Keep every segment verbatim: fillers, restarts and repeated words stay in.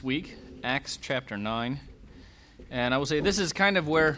this week, Acts chapter nine. And I will say this is kind of where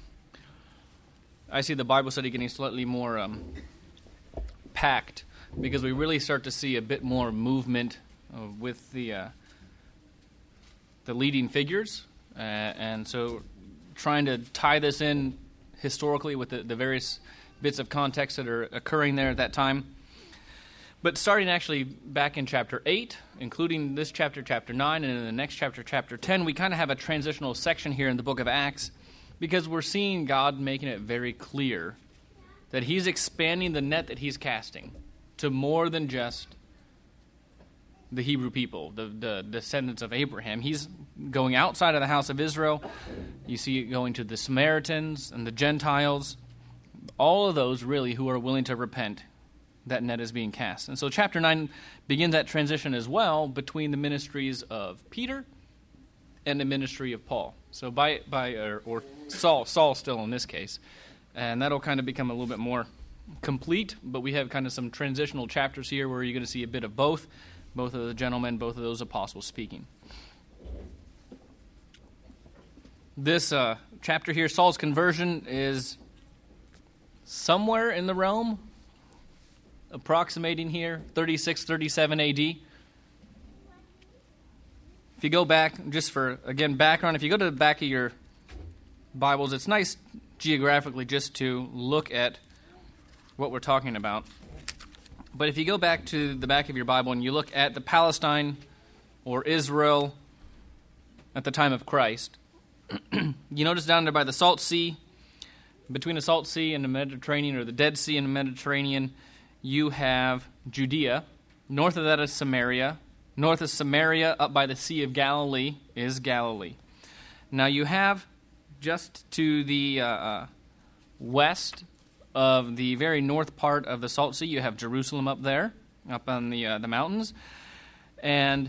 I see the Bible study getting slightly more um, packed, because we really start to see a bit more movement uh, with the uh, the leading figures. Uh, and so trying to tie this in historically with the, the various bits of context that are occurring there at that time. But starting actually back in chapter eight, including this chapter, chapter nine, and in the next chapter, chapter ten, we kind of have a transitional section here in the book of Acts, because we're seeing God making it very clear that he's expanding the net that he's casting to more than just the Hebrew people, the, the descendants of Abraham. He's going outside of the house of Israel. You see it going to the Samaritans and the Gentiles, all of those really who are willing to repent. That net is being cast. And so chapter nine begins that transition as well between the ministries of Peter and the ministry of Paul. So by, by or, or Saul, Saul still in this case. And that'll kind of become a little bit more complete, but we have kind of some transitional chapters here where you're going to see a bit of both, both of the gentlemen, both of those apostles speaking. This uh, chapter here, Saul's conversion, is somewhere in the realm, approximating here, thirty-six, thirty-seven A D. If you go back, just for, again, background, if you go to the back of your Bibles, it's nice geographically just to look at what we're talking about. But if you go back to the back of your Bible and you look at the Palestine or Israel at the time of Christ, you notice down there by the Salt Sea, between the Salt Sea and the Mediterranean, or the Dead Sea and the Mediterranean, you have Judea. North of that is Samaria. North of Samaria, up by the Sea of Galilee, is Galilee. Now you have just to the uh, uh, west of the very north part of the Salt Sea, you have Jerusalem up there, up on the uh, the mountains. And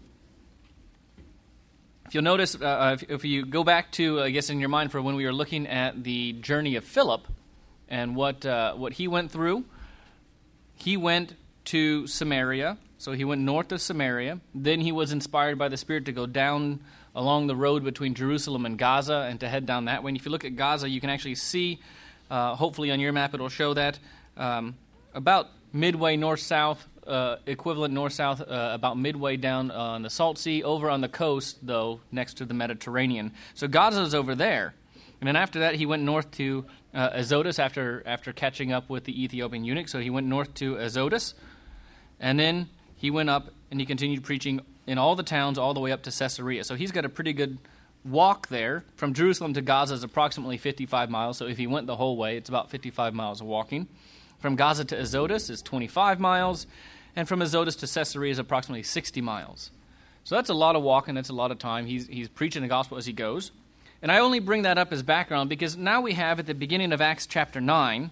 if you'll notice, uh, if, if you go back to, I guess in your mind, for when we were looking at the journey of Philip and what uh, what he went through, he went to Samaria, so he went north of Samaria. Then he was inspired by the Spirit to go down along the road between Jerusalem and Gaza and to head down that way. And if you look at Gaza, you can actually see, uh, hopefully on your map it'll show that, um, about midway north-south, uh, equivalent north-south, uh, about midway down on the Salt Sea, over on the coast, though, next to the Mediterranean. So Gaza's over there. And then after that, he went north to uh, Azotus after after catching up with the Ethiopian eunuch. So he went north to Azotus. And then he went up and he continued preaching in all the towns all the way up to Caesarea. So he's got a pretty good walk there. From Jerusalem to Gaza is approximately fifty-five miles. So if he went the whole way, it's about fifty-five miles of walking. From Gaza to Azotus is twenty-five miles. And from Azotus to Caesarea is approximately sixty miles. So that's a lot of walking. That's a lot of time. He's, he's preaching the gospel as he goes. And I only bring that up as background because now we have at the beginning of Acts chapter nine,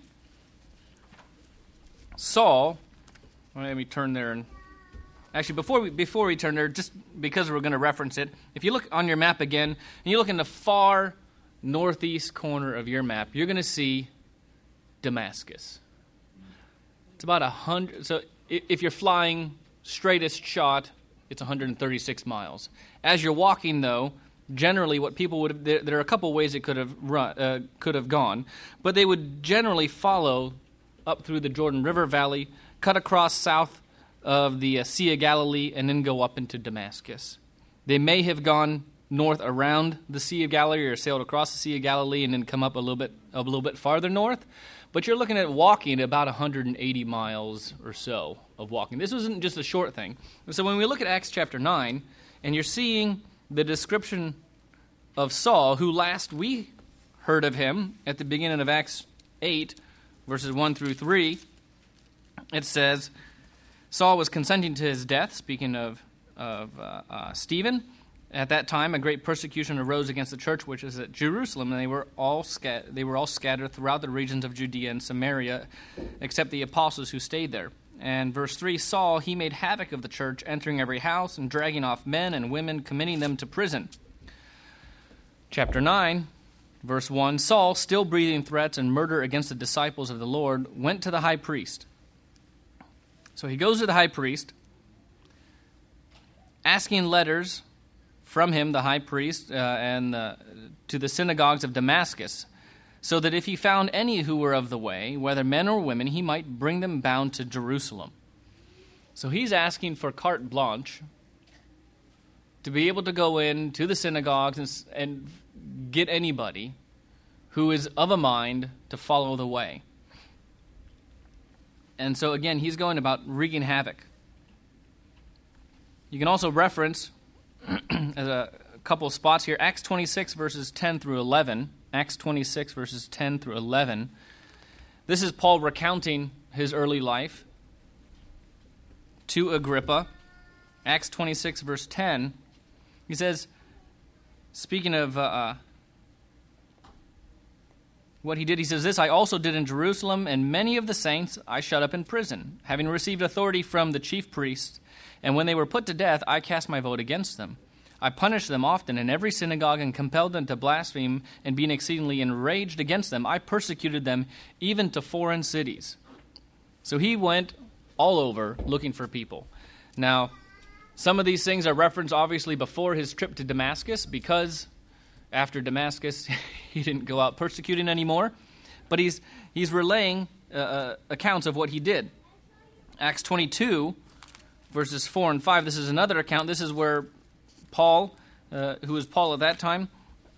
Saul, well, let me turn there and, actually before we, before we turn there, just because we're going to reference it, if you look on your map again, and you look in the far northeast corner of your map, you're going to see Damascus. It's about a hundred, so if you're flying straightest shot, it's one hundred thirty-six miles. As you're walking, though, generally, what people would have, there, there are a couple ways it could have run, uh, could have gone, but they would generally follow up through the Jordan River Valley, cut across south of the uh, Sea of Galilee, and then go up into Damascus. They may have gone north around the Sea of Galilee or sailed across the Sea of Galilee and then come up a little bit a little bit farther north, but you're looking at walking about one hundred eighty miles or so of walking. This wasn't just a short thing. So when we look at Acts chapter nine, and you're seeing the description of Saul, who last we heard of him at the beginning of Acts eight, verses one through three, it says, Saul was consenting to his death, speaking of, of uh, uh, Stephen. At that time, a great persecution arose against the church, which is at Jerusalem, and they were all scat- they were all scattered throughout the regions of Judea and Samaria, except the apostles who stayed there. And verse three, Saul, he made havoc of the church, entering every house and dragging off men and women, committing them to prison. Chapter nine, verse one, Saul, still breathing threats and murder against the disciples of the Lord, went to the high priest. So he goes to the high priest, asking letters from him, the high priest, uh, and the, to the synagogues of Damascus, so that if he found any who were of the way, whether men or women, he might bring them bound to Jerusalem. So he's asking for carte blanche to be able to go in to the synagogues and, and get anybody who is of a mind to follow the way. And so again, he's going about wreaking havoc. You can also reference as a couple of spots here, Acts twenty-six, verses ten through eleven. Acts twenty-six, verses ten through eleven. This is Paul recounting his early life to Agrippa. Acts twenty-six, verse ten. He says, speaking of uh, what he did, he says this, I also did in Jerusalem, and many of the saints I shut up in prison, having received authority from the chief priests. And when they were put to death, I cast my vote against them. I punished them often in every synagogue and compelled them to blaspheme, and being exceedingly enraged against them, I persecuted them even to foreign cities. So he went all over looking for people. Now, some of these things are referenced obviously before his trip to Damascus, because after Damascus he didn't go out persecuting anymore. But he's he's relaying uh, accounts of what he did. Acts twenty-two, verses four and five, this is another account. This is where Paul, uh, who was Paul at that time,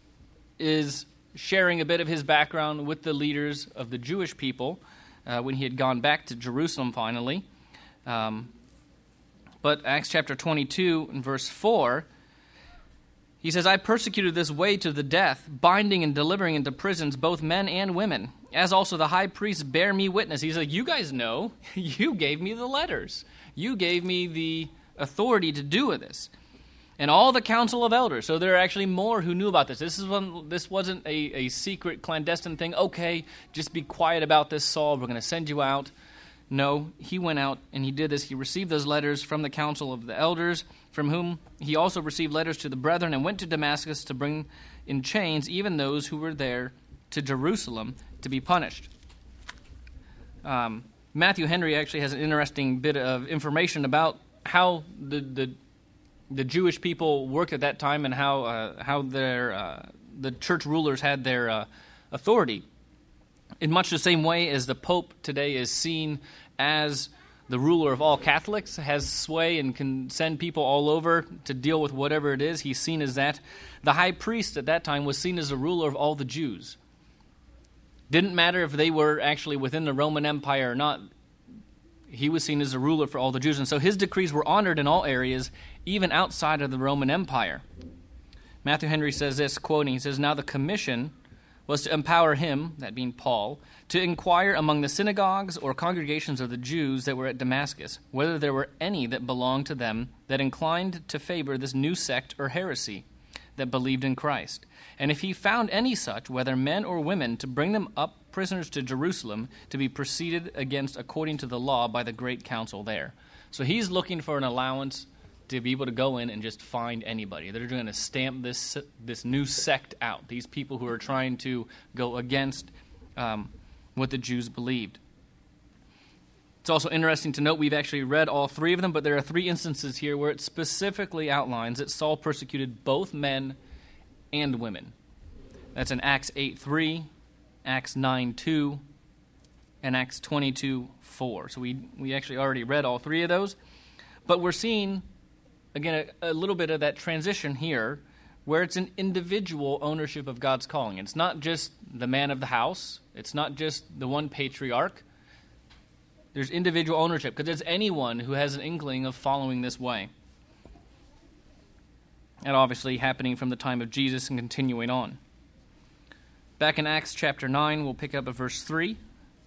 is sharing a bit of his background with the leaders of the Jewish people uh, when he had gone back to Jerusalem finally. Um, but Acts chapter twenty-two and verse four, he says, I persecuted this way to the death, binding and delivering into prisons both men and women, as also the high priest bear me witness. He's like, you guys know, you gave me the letters. You gave me the authority to do this. And all the council of elders. So there are actually more who knew about this. This is one, this wasn't a, a secret, clandestine thing. Okay, just be quiet about this, Saul. We're going to send you out. No, he went out and he did this. He received those letters from the council of the elders, from whom he also received letters to the brethren, and went to Damascus to bring in chains even those who were there to Jerusalem to be punished. Um, Matthew Henry actually has an interesting bit of information about how the the, the Jewish people worked at that time and how uh, how their uh, the church rulers had their uh, authority. In much the same way as the Pope today is seen as the ruler of all Catholics, has sway and can send people all over to deal with whatever it is, he's seen as that. The high priest at that time was seen as the ruler of all the Jews. Didn't matter if they were actually within the Roman Empire or not. He was seen as a ruler for all the Jews. And so his decrees were honored in all areas, even outside of the Roman Empire. Matthew Henry says this, quoting, he says, now the commission was to empower him, that being Paul, to inquire among the synagogues or congregations of the Jews that were at Damascus, whether there were any that belonged to them that inclined to favor this new sect or heresy that believed in Christ. And if he found any such, whether men or women, to bring them up prisoners to Jerusalem to be proceeded against according to the law by the great council there. So he's looking for an allowance to be able to go in and just find anybody. They're going to stamp this this new sect out, these people who are trying to go against um, what the Jews believed. It's also interesting to note we've actually read all three of them, but there are three instances here where it specifically outlines that Saul persecuted both men and women. That's in Acts eight three, Acts nine two, and Acts twenty-two four. So we, we actually already read all three of those. But we're seeing, again, a, a little bit of that transition here where it's an individual ownership of God's calling. It's not just the man of the house. It's not just the one patriarch. There's individual ownership because it's anyone who has an inkling of following this way. And obviously happening from the time of Jesus and continuing on. Back in Acts chapter nine, we'll pick up at verse three.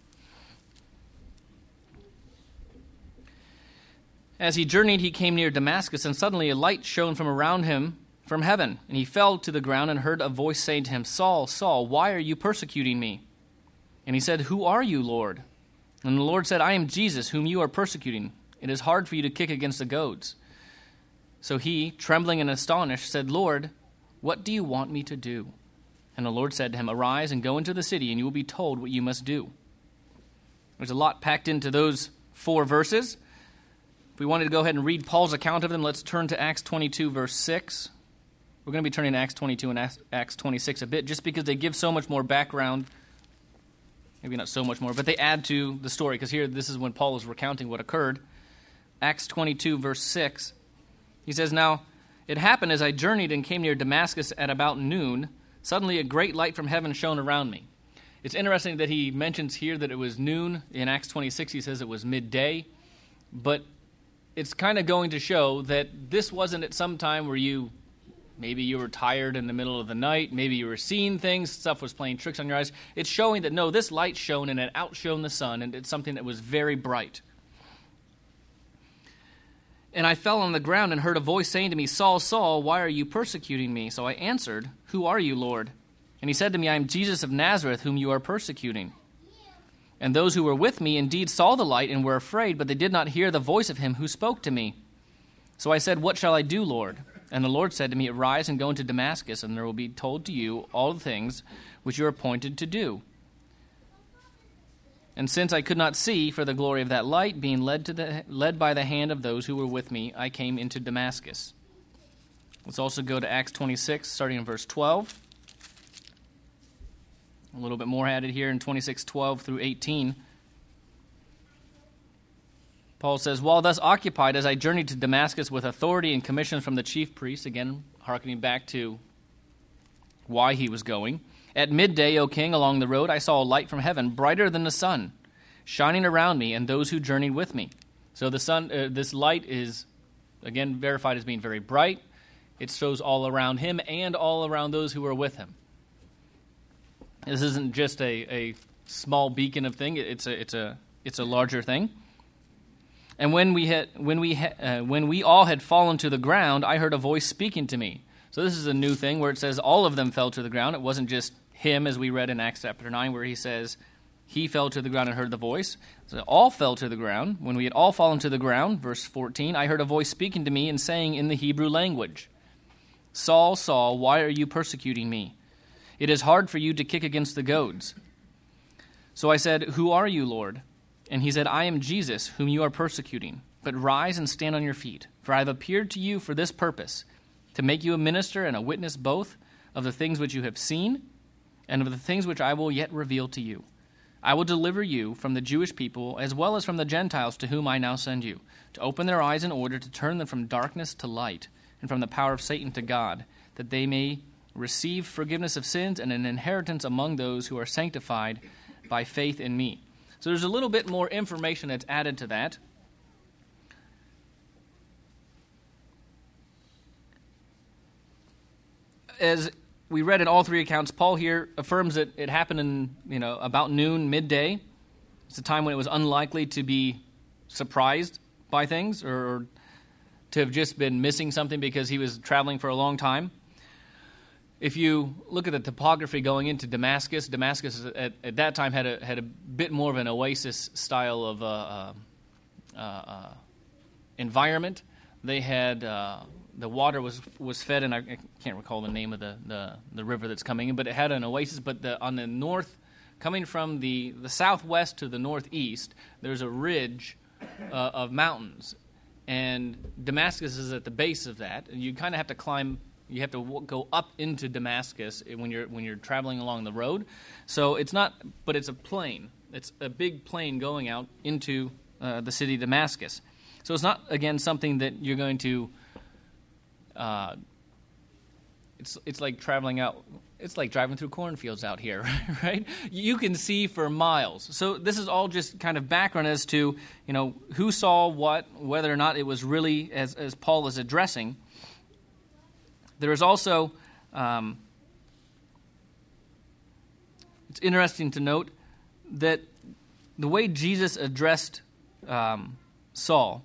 As he journeyed, he came near Damascus, and suddenly a light shone from around him from heaven. And he fell to the ground and heard a voice saying to him, Saul, Saul, why are you persecuting me? And he said, Who are you, Lord? And the Lord said, I am Jesus, whom you are persecuting. It is hard for you to kick against the goads. So he, trembling and astonished, said, Lord, what do you want me to do? And the Lord said to him, Arise and go into the city, and you will be told what you must do. There's a lot packed into those four verses. If we wanted to go ahead and read Paul's account of them, let's turn to Acts twenty-two, verse six. We're going to be turning to Acts twenty-two and Acts twenty-six a bit, just because they give so much more background. Maybe not so much more, but they add to the story, because here, this is when Paul is recounting what occurred. Acts twenty-two, verse six, he says, "Now it happened as I journeyed and came near Damascus at about noon, suddenly a great light from heaven shone around me." It's interesting that he mentions here that it was noon. In Acts twenty-six, he says it was midday. But it's kind of going to show that this wasn't at some time where you, maybe you were tired in the middle of the night, maybe you were seeing things, stuff was playing tricks on your eyes. It's showing that, no, this light shone and it outshone the sun, and it's something that was very bright. "And I fell on the ground and heard a voice saying to me, 'Saul, Saul, why are you persecuting me?' So I answered, 'Who are you, Lord?' And he said to me, 'I am Jesus of Nazareth, whom you are persecuting.' And those who were with me indeed saw the light and were afraid, but they did not hear the voice of him who spoke to me. So I said, 'What shall I do, Lord?' And the Lord said to me, 'Arise and go into Damascus, and there will be told to you all the things which you are appointed to do.' And since I could not see for the glory of that light, being led to the led by the hand of those who were with me, I came into Damascus." Let's also go to Acts twenty-six, starting in verse twelve. A little bit more added here in twenty-six, twelve through eighteen. Paul says, "While thus occupied, as I journeyed to Damascus with authority and commissions from the chief priests," again, hearkening back to why he was going, "at midday, O king, along the road, I saw a light from heaven, brighter than the sun, shining around me and those who journeyed with me." So the sun, uh, this light is, again, verified as being very bright. It shows all around him and all around those who were with him. This isn't just a, a small beacon of thing. It's a it's a it's a larger thing. "And when we had when we ha, uh, when we all had fallen to the ground, I heard a voice speaking to me." So this is a new thing where it says all of them fell to the ground. It wasn't just him, as we read in Acts chapter nine, where he says he fell to the ground and heard the voice. So all fell to the ground. "When we had all fallen to the ground," verse fourteen, "I heard a voice speaking to me and saying in the Hebrew language, 'Saul, Saul, why are you persecuting me? It is hard for you to kick against the goads.' So I said, 'Who are you, Lord?' And he said, 'I am Jesus, whom you are persecuting. But rise and stand on your feet, for I have appeared to you for this purpose, to make you a minister and a witness both of the things which you have seen and of the things which I will yet reveal to you. I will deliver you from the Jewish people as well as from the Gentiles to whom I now send you, to open their eyes in order to turn them from darkness to light and from the power of Satan to God, that they may receive forgiveness of sins and an inheritance among those who are sanctified by faith in me.'" So there's a little bit more information that's added to that. As we read in all three accounts, Paul here affirms that it happened in, you know, about noon, midday. It's a time when it was unlikely to be surprised by things or to have just been missing something because he was traveling for a long time. If you look at the topography going into Damascus, Damascus at, at that time had a had a bit more of an oasis style of uh, uh, uh, uh, environment. They had uh, the water was was fed, and I, I can't recall the name of the, the, the river that's coming in, but it had an oasis. But the, on the north, coming from the, the southwest to the northeast, there's a ridge uh, of mountains, and Damascus is at the base of that, and you kind of have to climb. You have to w- go up into Damascus when you're when you're traveling along the road. So it's not, but it's a plain. It's a big plain going out into uh, the city of Damascus. So it's not, again, something that you're going to. Uh, it's it's like traveling out. It's like driving through cornfields out here, right? You can see for miles. So this is all just kind of background as to, you know, who saw what, whether or not it was really as as Paul is addressing. There is also, um, it's interesting to note that the way Jesus addressed um, Saul,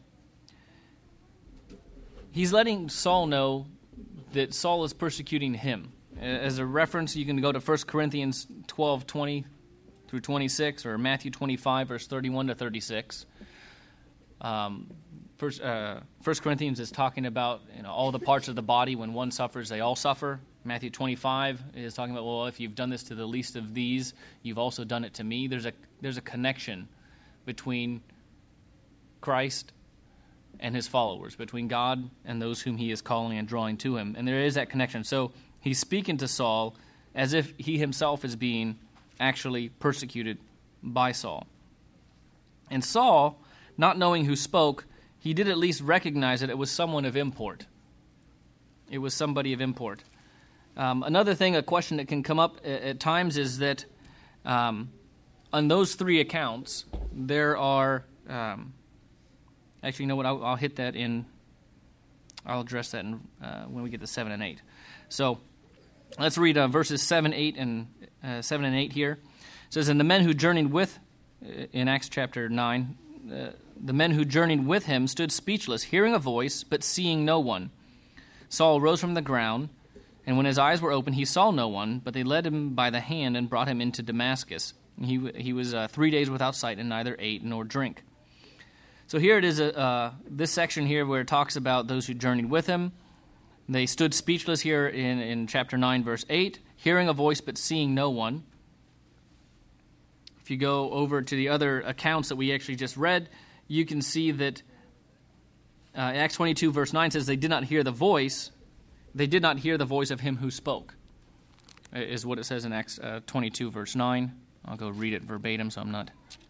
he's letting Saul know that Saul is persecuting him. As a reference, you can go to First Corinthians twelve, twenty through twenty-six, or Matthew twenty-five, verse thirty-one to thirty-six. Um, First, uh, First Corinthians is talking about, you know, all the parts of the body. When one suffers, they all suffer. Matthew twenty-five is talking about, well, if you've done this to the least of these, you've also done it to me. There's a there's a connection between Christ and his followers, between God and those whom he is calling and drawing to him. And there is that connection. So he's speaking to Saul as if he himself is being actually persecuted by Saul. And Saul, not knowing who spoke, he did at least recognize that it was someone of import. It was somebody of import. Um, another thing, a question that can come up at, at times is that um, on those three accounts, there are... Um, actually, you know what? I'll, I'll hit that in... I'll address that in, uh, when we get to seven and eight. So let's read uh, verses seven, eight, and uh, seven and eight here. It says, "And the men who journeyed with..." In Acts chapter nine, uh, "the men who journeyed with him stood speechless, hearing a voice, but seeing no one. Saul rose from the ground, and when his eyes were opened, he saw no one, but they led him by the hand and brought him into Damascus. He he was uh, three days without sight and neither ate nor drink." So here it is, uh, uh, this section here where it talks about those who journeyed with him. They stood speechless here in, in chapter nine, verse eight, hearing a voice but seeing no one. If you go over to the other accounts that we actually just read, you can see that uh, Acts twenty-two, verse nine says they did not hear the voice. They did not hear the voice of him who spoke, is what it says in Acts uh, twenty-two, verse nine. I'll go read it verbatim so I'm not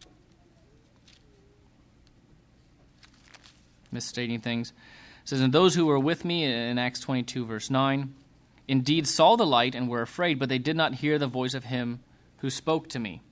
misstating things. It says, "And those who were with me," in Acts twenty-two, verse nine, "indeed saw the light and were afraid, but they did not hear the voice of him who spoke to me."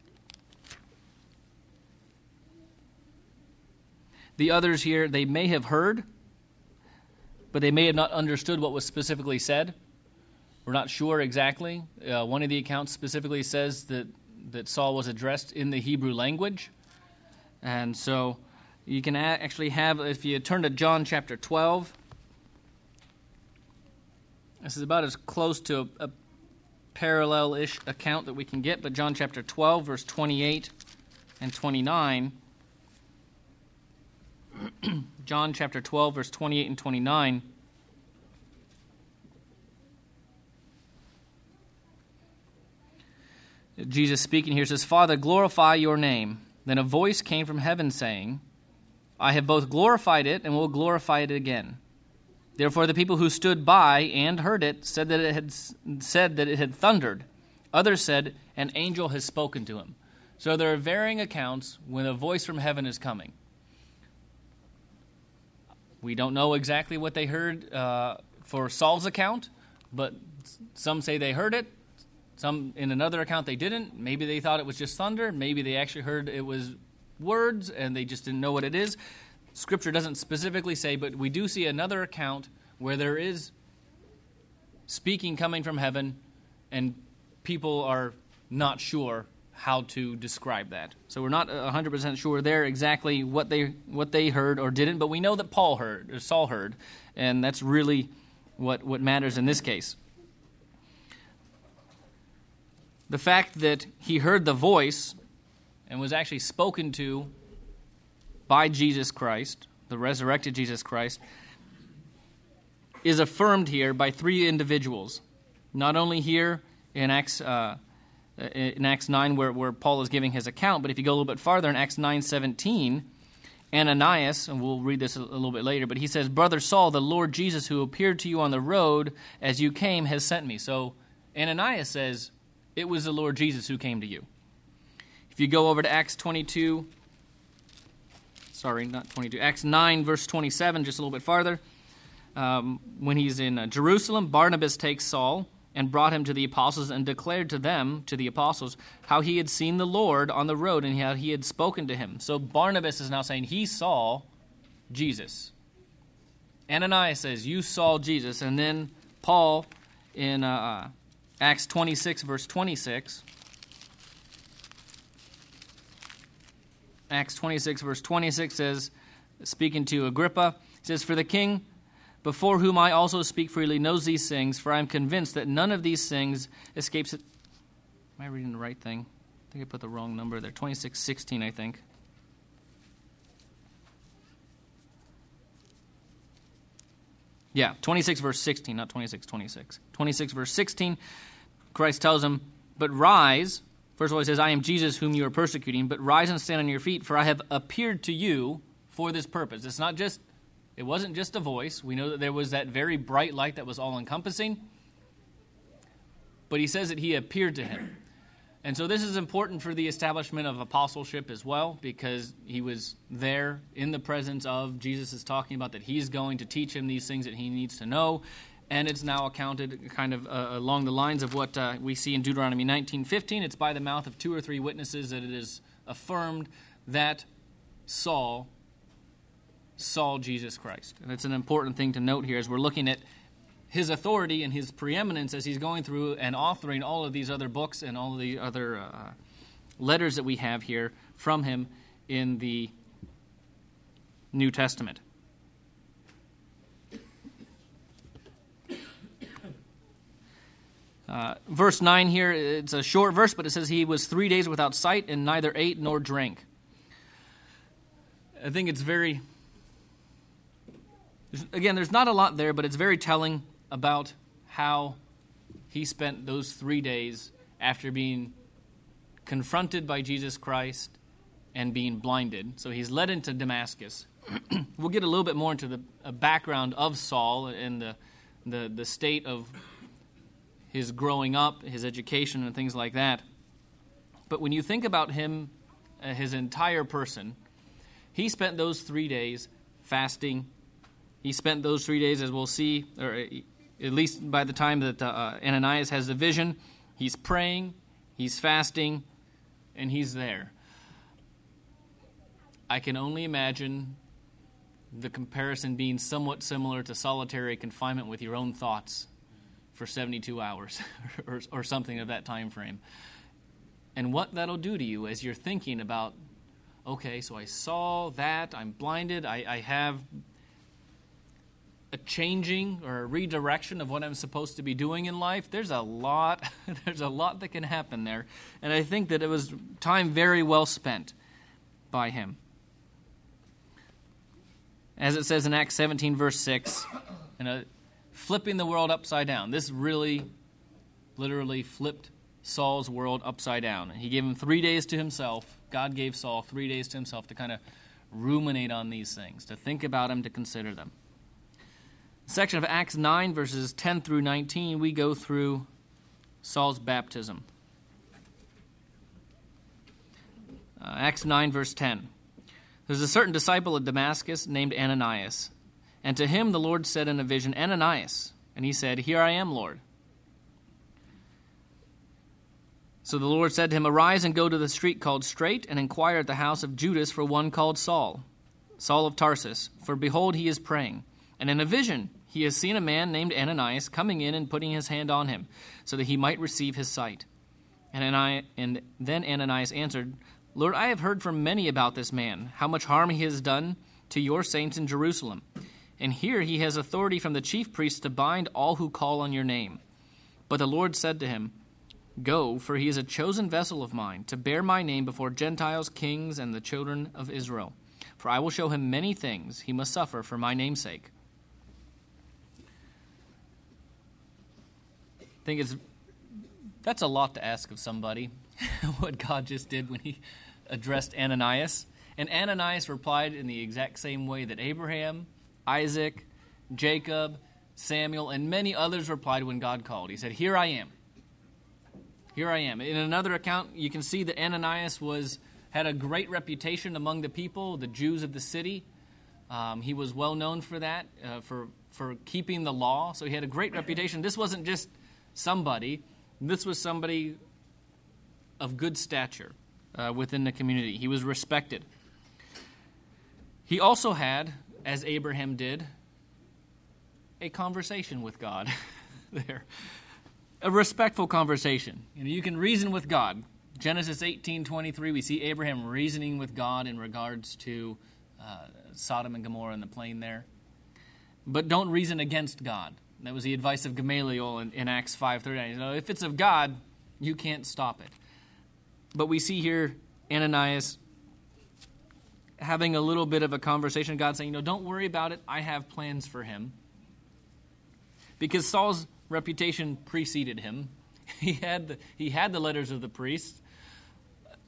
The others here, they may have heard, but they may have not understood what was specifically said. We're not sure exactly. Uh, one of the accounts specifically says that, that Saul was addressed in the Hebrew language. And so you can a- actually have, if you turn to John chapter twelve, this is about as close to a, a parallel-ish account that we can get, but John chapter twelve, verse twenty-eight and twenty-nine, John chapter twelve, verse twenty-eight and twenty-nine. Jesus speaking here says, "Father, glorify your name." Then a voice came from heaven saying, "I have both glorified it and will glorify it again." Therefore the people who stood by and heard it said that it had said that it had thundered. Others said, "An angel has spoken to him." So there are varying accounts when a voice from heaven is coming. We don't know exactly what they heard uh, for Saul's account, but some say they heard it. Some, in another account, they didn't. Maybe they thought it was just thunder. Maybe they actually heard it was words, and they just didn't know what it is. Scripture doesn't specifically say, but we do see another account where there is speaking coming from heaven, and people are not sure how to describe that. So we're not one hundred percent sure there exactly what they what they heard or didn't, but we know that Paul heard, or Saul heard, and that's really what, what matters in this case. The fact that he heard the voice and was actually spoken to by Jesus Christ, the resurrected Jesus Christ, is affirmed here by three individuals. Not only here in Acts uh, in Acts nine where, where Paul is giving his account, but if you go a little bit farther in Acts nine seventeen, Ananias, and we'll read this a, a little bit later, but he says, "Brother Saul, the Lord Jesus who appeared to you on the road as you came has sent me." So Ananias says, it was the Lord Jesus who came to you. If you go over to Acts twenty-two, sorry, not twenty-two, Acts nine, verse twenty-seven, just a little bit farther, um, when he's in uh, Jerusalem, Barnabas takes Saul and brought him to the apostles and declared to them, to the apostles, how he had seen the Lord on the road and how he had spoken to him. So Barnabas is now saying he saw Jesus. Ananias says, you saw Jesus. And then Paul in uh, Acts twenty-six, verse twenty-six, Acts twenty-six, verse twenty-six says, speaking to Agrippa, says, "For the king, before whom I also speak freely, knows these things, for I am convinced that none of these things escapes it." Am I reading the right thing? I think I put the wrong number there. twenty-six sixteen, I think. Yeah, twenty-six verse sixteen, not twenty-six twenty-six. twenty-six verse sixteen, Christ tells him, "But rise," first of all he says, "I am Jesus whom you are persecuting, but rise and stand on your feet, for I have appeared to you for this purpose. It's not just, it wasn't just a voice. We know that there was that very bright light that was all-encompassing. But he says that he appeared to him. And so this is important for the establishment of apostleship as well, because he was there in the presence of, Jesus is talking about that he's going to teach him these things that he needs to know. And it's now accounted kind of uh, along the lines of what uh, we see in Deuteronomy nineteen fifteen. It's by the mouth of two or three witnesses that it is affirmed that Saul saw Jesus Christ. And it's an important thing to note here as we're looking at his authority and his preeminence as he's going through and authoring all of these other books and all of the other uh, letters that we have here from him in the New Testament. Uh, verse nine here, it's a short verse, but it says he was three days without sight and neither ate nor drank. I think it's very, again, there's not a lot there, but it's very telling about how he spent those three days after being confronted by Jesus Christ and being blinded. So he's led into Damascus. We'll get a little bit more into the uh, background of Saul and the, the, the state of his growing up, his education, and things like that. But when you think about him, uh, his entire person, he spent those three days fasting. He spent those three days, as we'll see, or at least by the time that uh, Ananias has the vision, he's praying, he's fasting, and he's there. I can only imagine the comparison being somewhat similar to solitary confinement with your own thoughts for seventy-two hours or, or something of that time frame. And what that'll do to you as you're thinking about, okay, so I saw that, I'm blinded, I, I have a changing or a redirection of what I'm supposed to be doing in life. There's a lot, there's a lot that can happen there. And I think that it was time very well spent by him. As it says in Acts seventeen, verse six, and a flipping the world upside down. This really, literally flipped Saul's world upside down. He gave him three days to himself. God gave Saul three days to himself to kind of ruminate on these things, to think about them, to consider them. Section of Acts nine, verses ten through nineteen, we go through Saul's baptism. Uh, Acts nine, verse ten. There's a certain disciple of Damascus named Ananias. And to him the Lord said in a vision, Ananias. And he said, Here I am, Lord. So the Lord said to him, Arise and go to the street called Straight, and inquire at the house of Judas for one called Saul, Saul of Tarsus. For behold, he is praying. And in a vision he has seen a man named Ananias coming in and putting his hand on him, so that he might receive his sight. And, Ananias, and then Ananias answered, Lord, I have heard from many about this man, how much harm he has done to your saints in Jerusalem. And here he has authority from the chief priests to bind all who call on your name. But the Lord said to him, Go, for he is a chosen vessel of mine, to bear my name before Gentiles, kings, and the children of Israel. For I will show him many things he must suffer for my name's sake. I think it's that's a lot to ask of somebody, what God just did when he addressed Ananias. And Ananias replied in the exact same way that Abraham, Isaac, Jacob, Samuel, and many others replied when God called. He said, Here I am. Here I am. In another account, you can see that Ananias was had a great reputation among the people, the Jews of the city. Um, he was well known for that, uh, for, for keeping the law. So he had a great reputation. This wasn't just somebody. This was somebody of good stature uh, within the community. He was respected. He also had, as Abraham did, a conversation with God there. A respectful conversation. You know, you can reason with God. Genesis eighteen twenty-three, we see Abraham reasoning with God in regards to uh, Sodom and Gomorrah and the plain there. But don't reason against God. That was the advice of Gamaliel in, in Acts five thirty-nine. You know, if it's of God, you can't stop it. But we see here Ananias having a little bit of a conversation with God, saying, you know, don't worry about it. I have plans for him. Because Saul's reputation preceded him. He had the, he had the letters of the priests.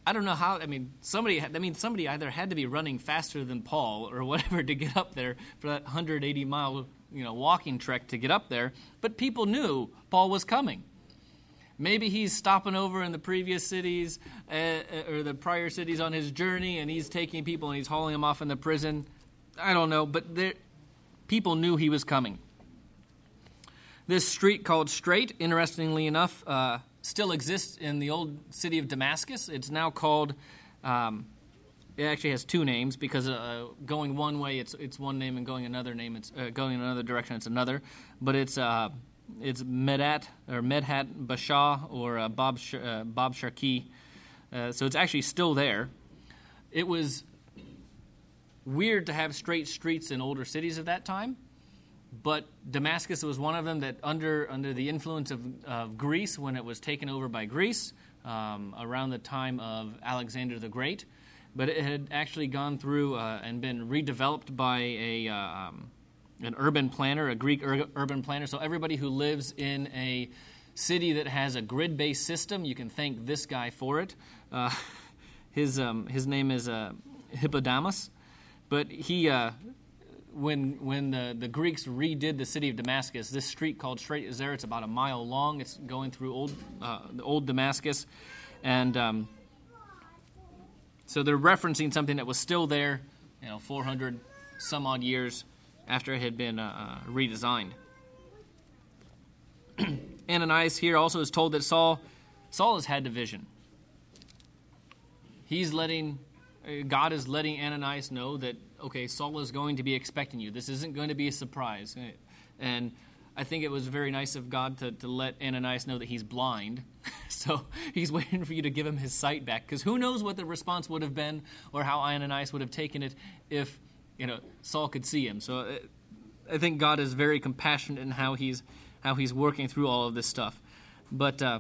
I don't know how. I mean, somebody. I mean, somebody either had to be running faster than Paul or whatever to get up there for that one hundred eighty mile, you know, walking trek to get up there. But people knew Paul was coming. Maybe he's stopping over in the previous cities uh, or the prior cities on his journey, and he's taking people and he's hauling them off in the prison. I don't know, but there, people knew he was coming. This street called Straight, interestingly enough, uh, still exists in the old city of Damascus. It's now called, um, it actually has two names because uh, going one way it's it's one name and going another name it's uh, going in another direction it's another. But it's uh, it's Medat or Medhat Basha or uh, Bab Sh- uh, Bab Sharki. Uh, so it's actually still there. It was weird to have straight streets in older cities of that time. But Damascus was one of them that under under the influence of, of Greece, when it was taken over by Greece, um, around the time of Alexander the Great. But it had actually gone through uh, and been redeveloped by a uh, um, an urban planner, a Greek ur- urban planner. So everybody who lives in a city that has a grid-based system, you can thank this guy for it. Uh, his um, his name is uh, Hippodamus. But he... Uh, When when the, the Greeks redid the city of Damascus, this street called Straight is there. It's about a mile long. It's going through old uh, the old Damascus, and um, so they're referencing something that was still there, you know, four hundred some odd years after it had been uh, uh, redesigned. Ananias here also is told that Saul Saul has had a vision. He's letting God is letting Ananias know that, okay, Saul is going to be expecting you. This isn't going to be a surprise. And I think it was very nice of God to, to let Ananias know that he's blind. So he's waiting for you to give him his sight back. Because who knows what the response would have been or how Ananias would have taken it if, you know, Saul could see him. So I think God is very compassionate in how he's how he's working through all of this stuff. But uh,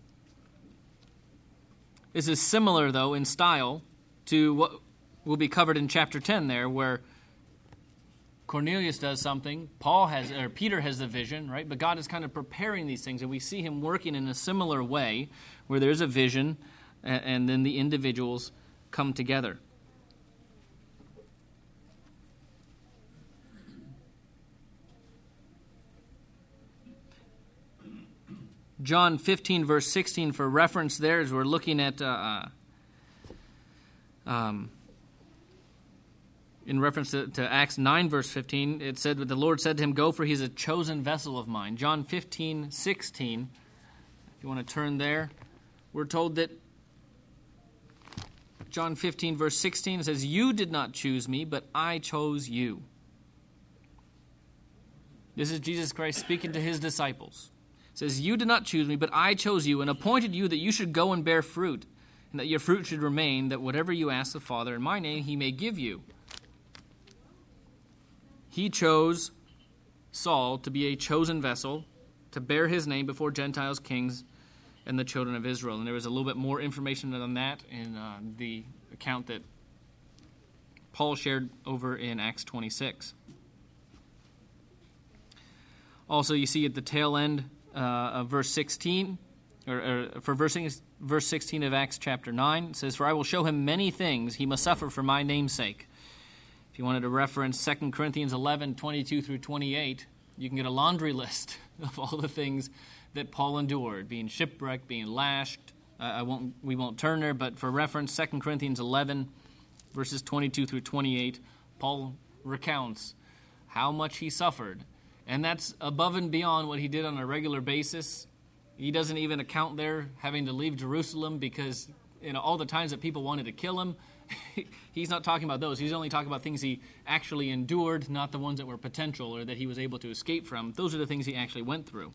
this is similar, though, in style to what will be covered in chapter ten there, where Cornelius does something, Paul has, or Peter has the vision, right? But God is kind of preparing these things, and we see him working in a similar way, where there's a vision, and, and then the individuals come together. John fifteen, verse sixteen, for reference there, as we're looking at... Uh, um, In reference to, to Acts nine, verse fifteen, it said that the Lord said to him, "Go, for he is a chosen vessel of mine." John fifteen, sixteen, if you want to turn there, we're told that John fifteen, verse sixteen says, "You did not choose me, but I chose you." This is Jesus Christ speaking to his disciples. It says, "You did not choose me, but I chose you and appointed you that you should go and bear fruit, and that your fruit should remain, that whatever you ask the Father in my name, he may give you." He chose Saul to be a chosen vessel to bear his name before Gentiles, kings, and the children of Israel. And there was a little bit more information on that in uh, the account that Paul shared over in Acts twenty-six. Also, you see at the tail end uh, of verse sixteen, or, or for verse, verse sixteen of Acts chapter nine, it says, "For I will show him many things he must suffer for my name's sake." If you wanted to reference Second Corinthians eleven, twenty-two through twenty-eight, you can get a laundry list of all the things that Paul endured, being shipwrecked, being lashed. Uh, I won't, we won't turn there, but for reference, Second Corinthians eleven, verses twenty-two through twenty-eight, Paul recounts how much he suffered. And that's above and beyond what he did on a regular basis. He doesn't even account there having to leave Jerusalem because, you know, all the times that people wanted to kill him. He's not talking about those. He's only talking about things he actually endured, not the ones that were potential or that he was able to escape from. Those are the things he actually went through.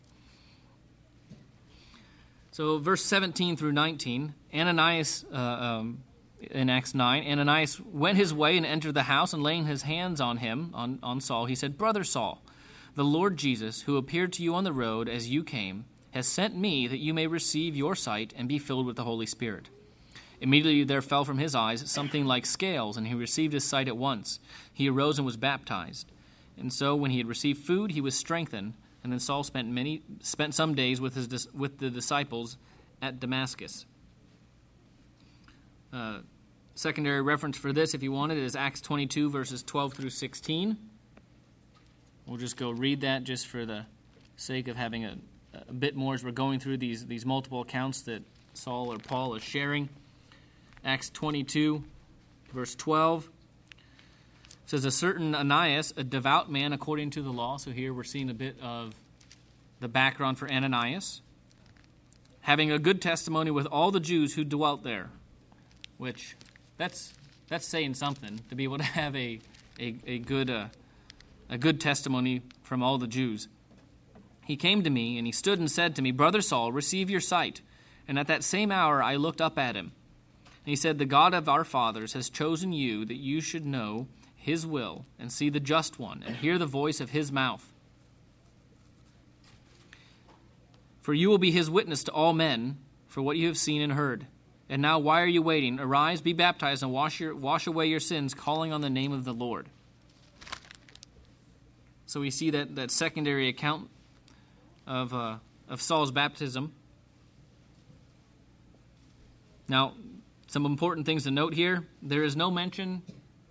So verse seventeen through nineteen, Ananias, uh, um, in Acts nine, Ananias went his way and entered the house, and laying his hands on him, on, on Saul, he said, "Brother Saul, the Lord Jesus, who appeared to you on the road as you came, has sent me that you may receive your sight and be filled with the Holy Spirit." Immediately there fell from his eyes something like scales, and he received his sight at once. He arose and was baptized. And so when he had received food, he was strengthened. And then Saul spent many spent some days with his with the disciples at Damascus. uh, secondary reference for this, if you want it, is Acts twenty-two, verses twelve through sixteen. We'll just go read that just for the sake of having a, a bit more as we're going through these, these multiple accounts that Saul or Paul is sharing. Acts twenty-two, verse twelve. It says, a certain Ananias, a devout man according to the law. So here we're seeing a bit of the background for Ananias. Having a good testimony with all the Jews who dwelt there. Which, that's that's saying something, to be able to have a, a, a good uh, a good testimony from all the Jews. He came to me, and he stood and said to me, Brother Saul, receive your sight. And at that same hour I looked up at him. And he said, the God of our fathers has chosen you, that you should know his will, and see the just one, and hear the voice of his mouth. For you will be his witness to all men, for what you have seen and heard. And now why are you waiting? Arise, be baptized, and wash your wash away your sins, calling on the name of the Lord. So we see that, that secondary account of uh, of Saul's baptism. Now, some important things to note here. There is no mention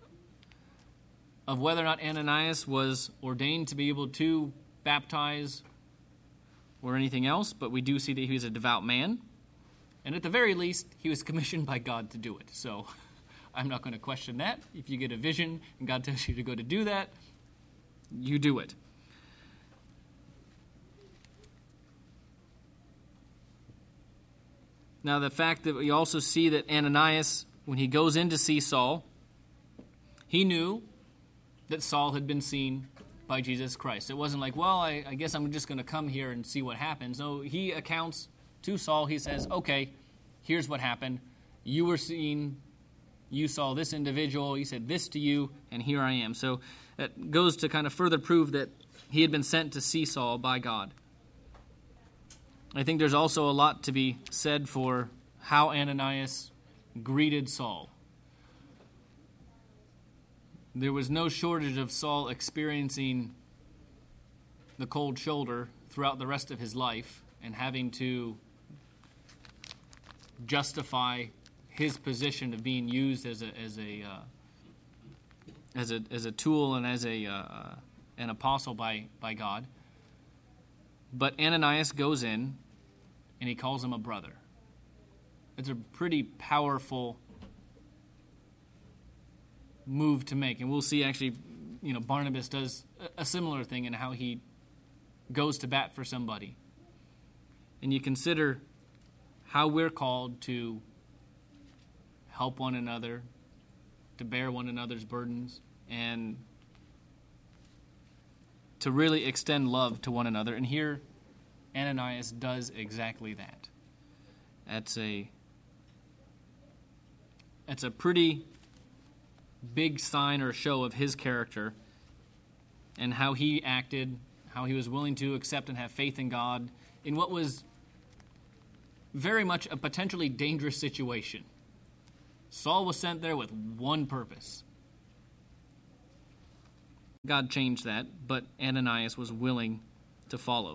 of whether or not Ananias was ordained to be able to baptize or anything else, but we do see that he was a devout man. And at the very least, he was commissioned by God to do it. So I'm not going to question that. If you get a vision and God tells you to go to do that, you do it. Now, the fact that we also see that Ananias, when he goes in to see Saul, he knew that Saul had been seen by Jesus Christ. It wasn't like, well, I, I guess I'm just going to come here and see what happens. No, he accounts to Saul. He says, okay, here's what happened. You were seen, you saw this individual, he said this to you, and here I am. So that goes to kind of further prove that he had been sent to see Saul by God. I think there's also a lot to be said for how Ananias greeted Saul. There was no shortage of Saul experiencing the cold shoulder throughout the rest of his life and having to justify his position of being used as a as a uh, as a as a tool and as a uh, an apostle by by God. But Ananias goes in and he calls him a brother. It's a pretty powerful move to make, and we'll see actually, you know, Barnabas does a similar thing in how he goes to bat for somebody. And you consider how we're called to help one another, to bear one another's burdens, and to really extend love to one another. And here, Ananias does exactly that. That's a that's a pretty big sign or show of his character and how he acted, how he was willing to accept and have faith in God in what was very much a potentially dangerous situation. Saul was sent there with one purpose. God changed that, but Ananias was willing to follow.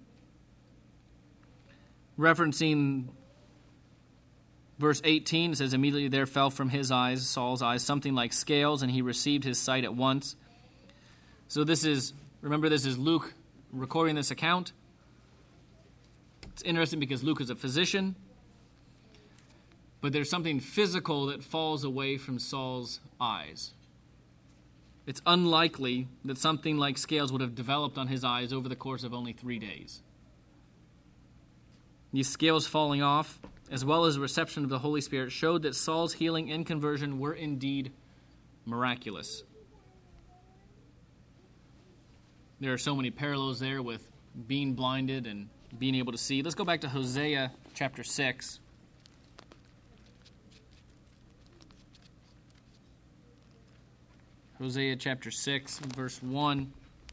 Referencing verse eighteen, it says, immediately there fell from his eyes, Saul's eyes, something like scales, and he received his sight at once. So this is, remember this is Luke recording this account. It's interesting because Luke is a physician, but there's something physical that falls away from Saul's eyes. It's unlikely that something like scales would have developed on his eyes over the course of only three days. These scales falling off, as well as the reception of the Holy Spirit, showed that Saul's healing and conversion were indeed miraculous. There are so many parallels there with being blinded and being able to see. Let's go back to Hosea chapter six. Hosea chapter six, verse one.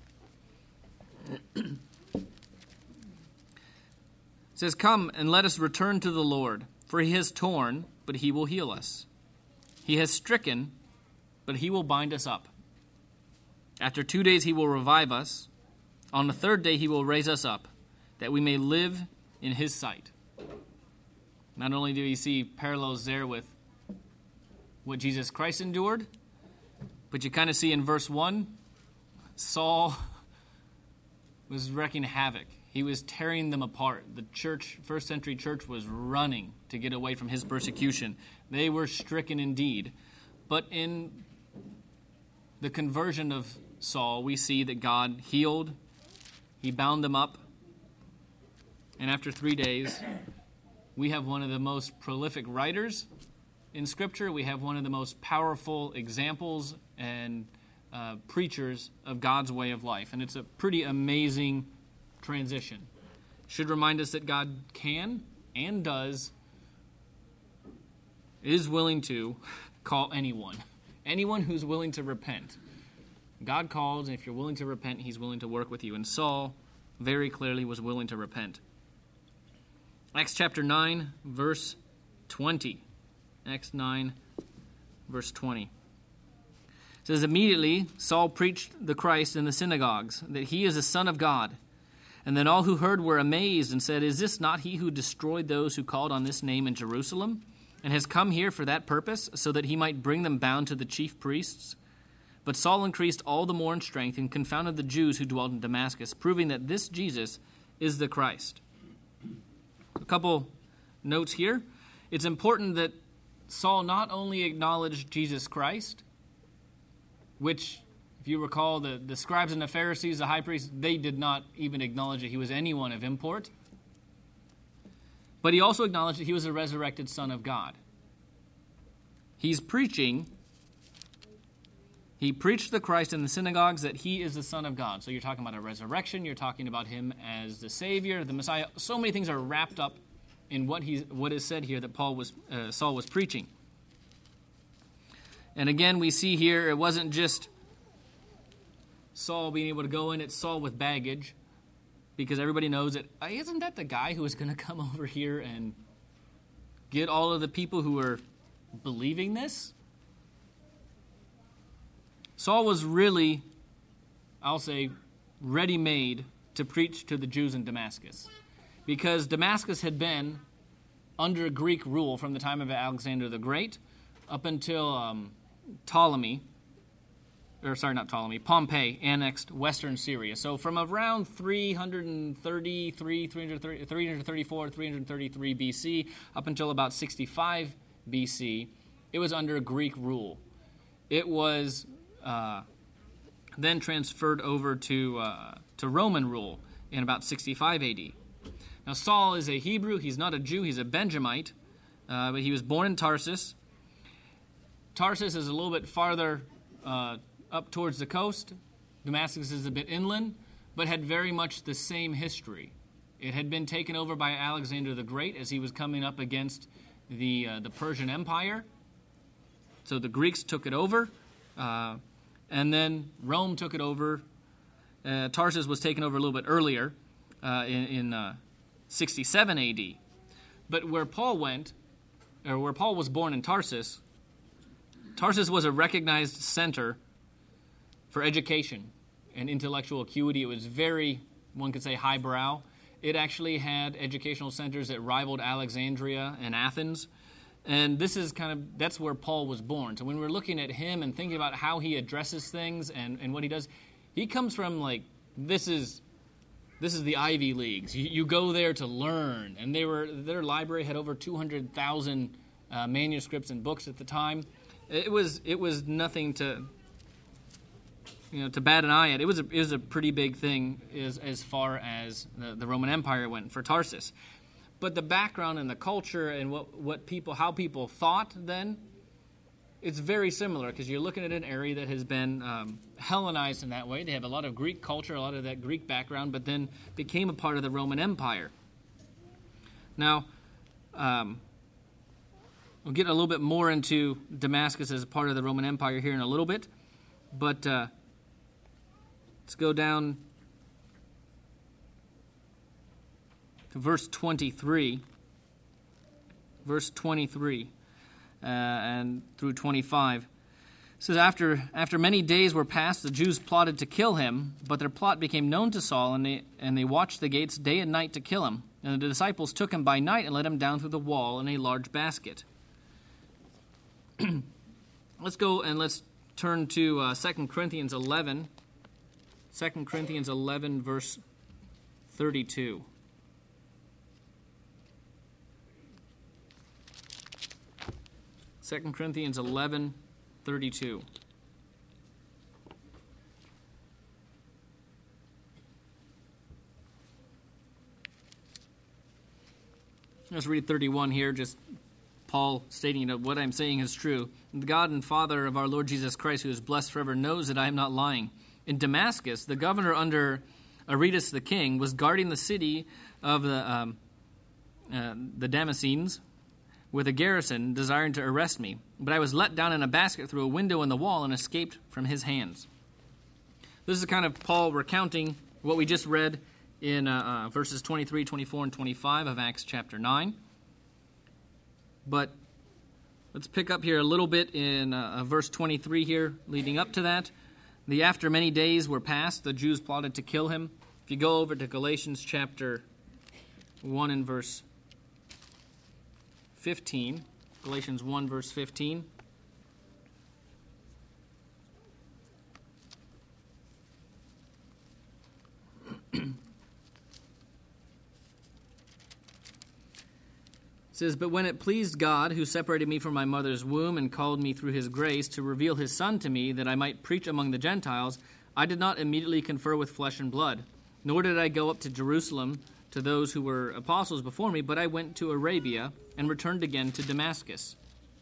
It says, come and let us return to the Lord, for he has torn, but he will heal us. He has stricken, but he will bind us up. After two days he will revive us. On the third day he will raise us up, that we may live in his sight. Not only do we see parallels there with what Jesus Christ endured. But you kind of see in verse one, Saul was wreaking havoc. He was tearing them apart. The church, first century church, was running to get away from his persecution. They were stricken indeed. But in the conversion of Saul, we see that God healed. He bound them up. And after three days, we have one of the most prolific writers in Scripture. We have one of the most powerful examples and uh, preachers of God's way of life. And it's a pretty amazing transition. Should remind us that God can and does, is willing to call anyone. Anyone who's willing to repent. God calls, and if you're willing to repent, he's willing to work with you. And Saul very clearly was willing to repent. Acts chapter nine, verse twenty. Acts nine, verse twenty. It says, immediately Saul preached the Christ in the synagogues, that he is the Son of God. And then all who heard were amazed and said, is this not he who destroyed those who called on this name in Jerusalem, and has come here for that purpose, so that he might bring them bound to the chief priests? But Saul increased all the more in strength and confounded the Jews who dwelt in Damascus, proving that this Jesus is the Christ. A couple notes here. It's important that Saul not only acknowledged Jesus Christ, which, if you recall, the, the scribes and the Pharisees, the high priests, they did not even acknowledge that he was anyone of import. But he also acknowledged that he was a resurrected Son of God. He's preaching, he preached the Christ in the synagogues that he is the Son of God. So you're talking about a resurrection, you're talking about him as the Savior, the Messiah. So many things are wrapped up in what he what is said here that Paul was uh, Saul was preaching. And again, we see here it wasn't just Saul being able to go in, it's Saul with baggage, because everybody knows that, isn't that the guy who is going to come over here and get all of the people who are believing this? Saul was really, I'll say, ready-made to preach to the Jews in Damascus, because Damascus had been under Greek rule from the time of Alexander the Great up until um, Ptolemy, or sorry, not Ptolemy, Pompey annexed western Syria. So from around three thirty-three, three thirty, three thirty-four, three thirty-three B C up until about sixty-five B C, it was under Greek rule. It was uh, then transferred over to uh, to Roman rule in about sixty-five A D. Now Saul is a Hebrew. He's not a Jew. He's a Benjamite, uh, but he was born in Tarsus. Tarsus is a little bit farther uh, up towards the coast. Damascus is a bit inland, but had very much the same history. It had been taken over by Alexander the Great as he was coming up against the uh, the Persian Empire. So the Greeks took it over, uh, and then Rome took it over. Uh, Tarsus was taken over a little bit earlier, uh, in, in uh, sixty-seven A D. But where Paul went, or where Paul was born in Tarsus, Tarsus was a recognized center for education and intellectual acuity. It was very, one could say, highbrow. It actually had educational centers that rivaled Alexandria and Athens. And this is kind of, that's where Paul was born. So when we're looking at him and thinking about how he addresses things and, and what he does, he comes from like, this is this is the Ivy Leagues. You, you go there to learn. And they were their library had over two hundred thousand uh, manuscripts and books at the time. It was it was nothing to, you know, to bat an eye at. It was a, it was a pretty big thing as as far as the, the Roman Empire went for Tarsus. But the background and the culture and what, what people how people thought then, it's very similar, because you're looking at an area that has been um, Hellenized in that way. They have a lot of Greek culture, a lot of that Greek background, but then became a part of the Roman Empire. Now, um, we'll get a little bit more into Damascus as a part of the Roman Empire here in a little bit, but uh, let's go down to verse twenty-three. Verse twenty-three uh, and through twenty-five. It says, after, after many days were passed, the Jews plotted to kill him, but their plot became known to Saul, and they, and they watched the gates day and night to kill him. And the disciples took him by night and let him down through the wall in a large basket. let's go and let's turn to uh, Second Corinthians eleven. Second Corinthians eleven, verse thirty-two. Second Corinthians eleven, thirty-two. Let's read thirty-one here, just Paul stating that what I'm saying is true. The God and Father of our Lord Jesus Christ, who is blessed forever, knows that I am not lying. In Damascus, the governor under Aretas the king was guarding the city of the um, uh, the Damascenes with a garrison, desiring to arrest me. But I was let down in a basket through a window in the wall and escaped from his hands. This is kind of Paul recounting what we just read in uh, uh, verses twenty-three, twenty-four, and twenty-five of Acts chapter nine. But let's pick up here a little bit in uh, verse twenty-three here, leading up to that. The after many days were passed, the Jews plotted to kill him. If you go over to Galatians chapter one and verse fifteen, Galatians one verse fifteen. It says, "But when it pleased God, who separated me from my mother's womb and called me through his grace to reveal his Son to me, that I might preach among the Gentiles, I did not immediately confer with flesh and blood, nor did I go up to Jerusalem to those who were apostles before me, but I went to Arabia and returned again to Damascus."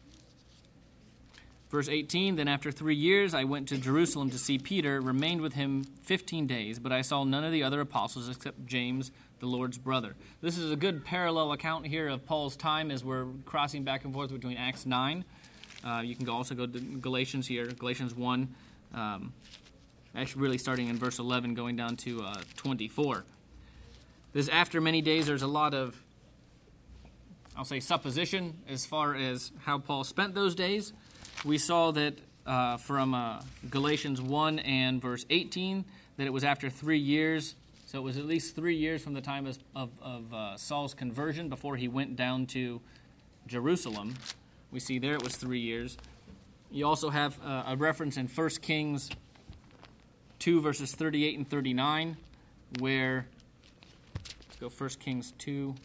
Verse eighteen, "Then after three years I went to Jerusalem to see Peter, remained with him fifteen days, but I saw none of the other apostles except James, the Lord's brother." This is a good parallel account here of Paul's time as we're crossing back and forth between Acts nine. Uh, you can also go to Galatians here, Galatians one, um, actually really starting in verse eleven, going down to uh, twenty-four. This after many days, there's a lot of, I'll say, supposition as far as how Paul spent those days. We saw that uh, from uh, Galatians one and verse eighteen, that it was after three years. So it was at least three years from the time of, of, of uh, Saul's conversion before he went down to Jerusalem. We see there it was three years. You also have uh, a reference in First Kings two, verses thirty-eight and thirty-nine, where, let's go First Kings two,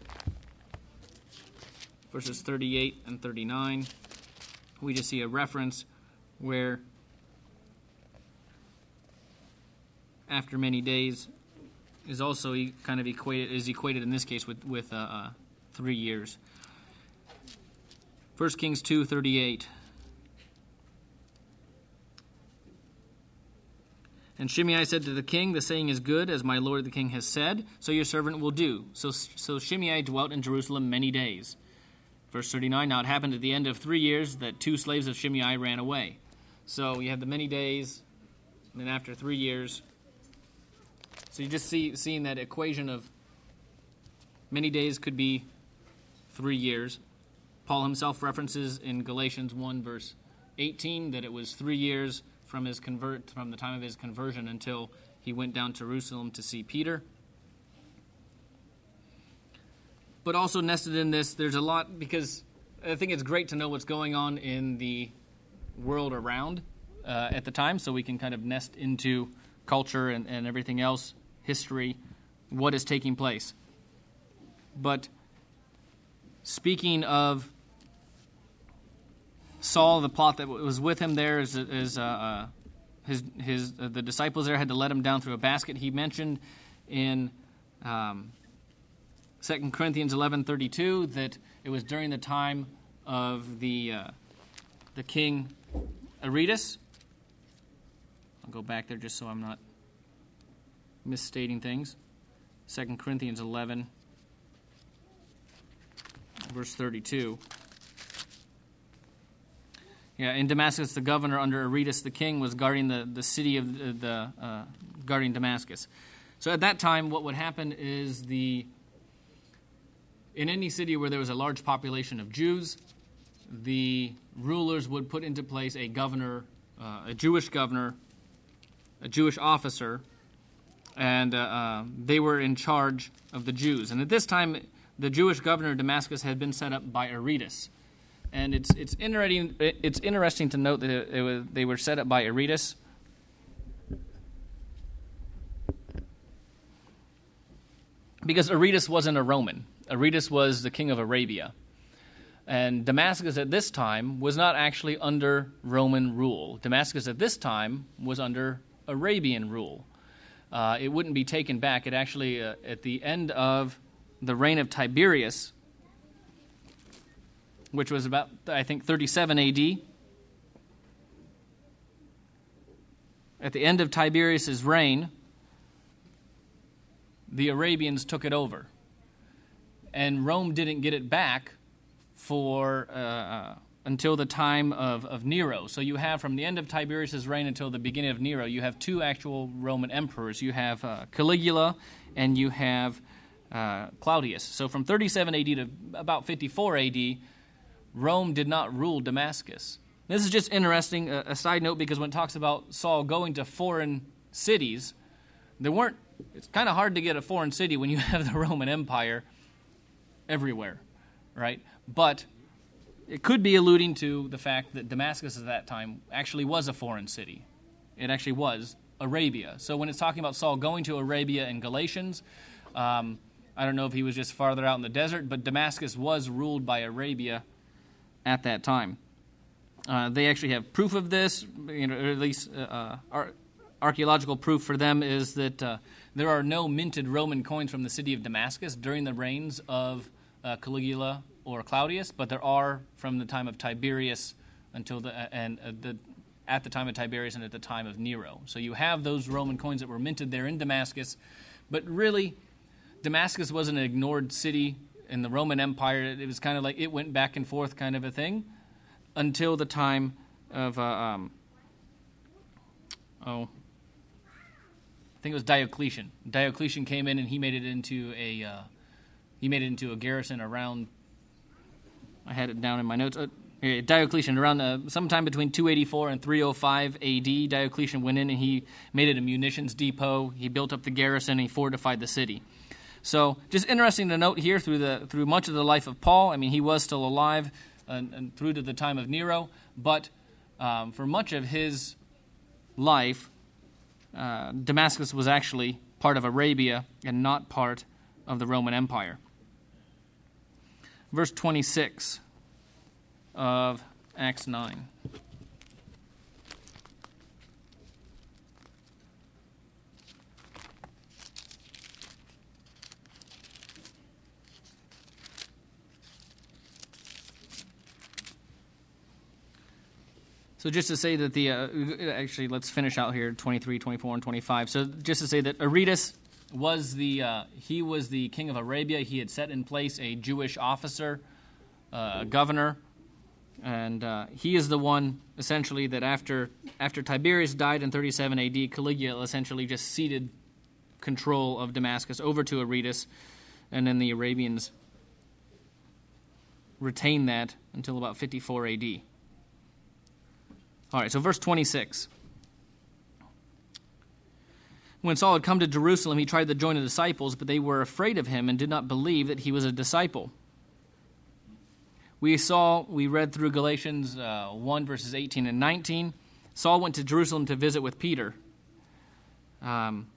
verses thirty-eight and thirty-nine. We just see a reference where after many days is also kind of equated is equated in this case with with uh, uh, three years. First Kings two thirty-eight. "And Shimei said to the king, the saying is good, as my lord the king has said, so your servant will do. So so Shimei dwelt in Jerusalem many days." Verse thirty-nine, "Now it happened at the end of three years that two slaves of Shimei ran away." So you have the many days, and then after three years. So you just see seeing that equation of many days could be three years. Paul himself references in Galatians one, verse eighteen, that it was three years from his convert from the time of his conversion until he went down to Jerusalem to see Peter. But also nested in this, there's a lot, because I think it's great to know what's going on in the world around uh, at the time, so we can kind of nest into culture and, and everything else, history, what is taking place. But speaking of Saul, the plot that was with him there is, is uh, uh, his his uh, the disciples there had to let him down through a basket. He mentioned in Um, Second Corinthians eleven thirty-two that it was during the time of the uh, the king Aretas. I'll go back there just so I'm not misstating things. Second Corinthians eleven, verse thirty-two. Yeah, in Damascus, the governor under Aretas the king was guarding the, the city of the, the uh, guarding Damascus. So at that time, what would happen is the in any city where there was a large population of Jews, the rulers would put into place a governor, uh, a Jewish governor, a Jewish officer, and uh, uh, they were in charge of the Jews. And at this time, the Jewish governor of Damascus had been set up by Aretas. And it's it's interesting it's interesting to note that it, it was, they were set up by Aretas. Because Aretas wasn't a Roman. Aretas was the king of Arabia. And Damascus at this time was not actually under Roman rule. Damascus at this time was under Arabian rule. Uh, it wouldn't be taken back. It actually, uh, at the end of the reign of Tiberius, which was about, I think, thirty-seven A D, at the end of Tiberius' reign, the Arabians took it over. And Rome didn't get it back for uh, until the time of, of Nero. So you have from the end of Tiberius' reign until the beginning of Nero, you have two actual Roman emperors. You have uh, Caligula and you have uh, Claudius. So from thirty-seven A D to about fifty-four A D, Rome did not rule Damascus. This is just interesting, a, a side note, because when it talks about Saul going to foreign cities, there weren't, it's kind of hard to get a foreign city when you have the Roman Empire everywhere, right? But it could be alluding to the fact that Damascus at that time actually was a foreign city. It actually was Arabia. So when it's talking about Saul going to Arabia in Galatians, um, I don't know if he was just farther out in the desert, but Damascus was ruled by Arabia at that time. Uh, they actually have proof of this, you know, or at least uh, ar- archaeological proof for them is that uh, there are no minted Roman coins from the city of Damascus during the reigns of uh, Caligula or Claudius, but there are from the time of Tiberius until the uh, and uh, the at the time of Tiberius and at the time of Nero. So you have those Roman coins that were minted there in Damascus, but really Damascus was an ignored city in the Roman Empire. It was kind of like it went back and forth kind of a thing until the time of uh, um, oh I think it was Diocletian. Diocletian came in and he made it into a uh, he made it into a garrison around. I had it down in my notes. Uh, here, Diocletian, around uh, sometime between two eighty-four and three oh five A D, Diocletian went in and he made it a munitions depot. He built up the garrison and he fortified the city. So, just interesting to note here through the through much of the life of Paul. I mean, he was still alive and, and through to the time of Nero, but um, for much of his life, uh, Damascus was actually part of Arabia and not part of the Roman Empire. Verse twenty-six of Acts nine. So just to say that the, uh, actually let's finish out here, twenty-three, twenty-four, and twenty-five. So just to say that Aretas was the, uh, he was the king of Arabia. He had set in place a Jewish officer, uh, a governor, and uh, he is the one essentially that after after Tiberius died in thirty-seven A D, Caligula essentially just ceded control of Damascus over to Aretas, and then the Arabians retained that until about fifty-four A D. All right, so verse twenty-six. When Saul had come to Jerusalem, he tried to join the disciples, but they were afraid of him and did not believe that he was a disciple. We saw, we read through Galatians uh, one, verses eighteen and nineteen. Saul went to Jerusalem to visit with Peter. Um,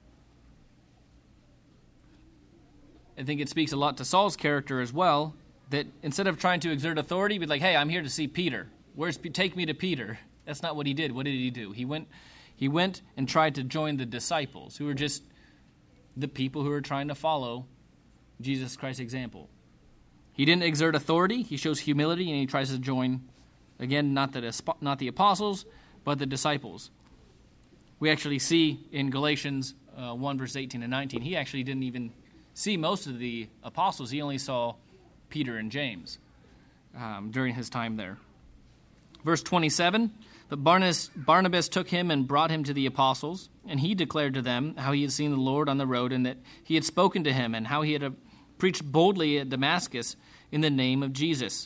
I think it speaks a lot to Saul's character as well, that instead of trying to exert authority, be like, hey, I'm here to see Peter. Where's take me to Peter? That's not what he did. What did he do? He went he went and tried to join the disciples, who were just the people who were trying to follow Jesus Christ's example. He didn't exert authority. He shows humility, and he tries to join, again, not the, not the apostles, but the disciples. We actually see in Galatians uh, one, verse eighteen and nineteen, he actually didn't even see most of the apostles. He only saw Peter and James um, during his time there. Verse twenty-seven, but Barnabas, Barnabas took him and brought him to the apostles, and he declared to them how he had seen the Lord on the road, and that he had spoken to him, and how he had uh, preached boldly at Damascus in the name of Jesus.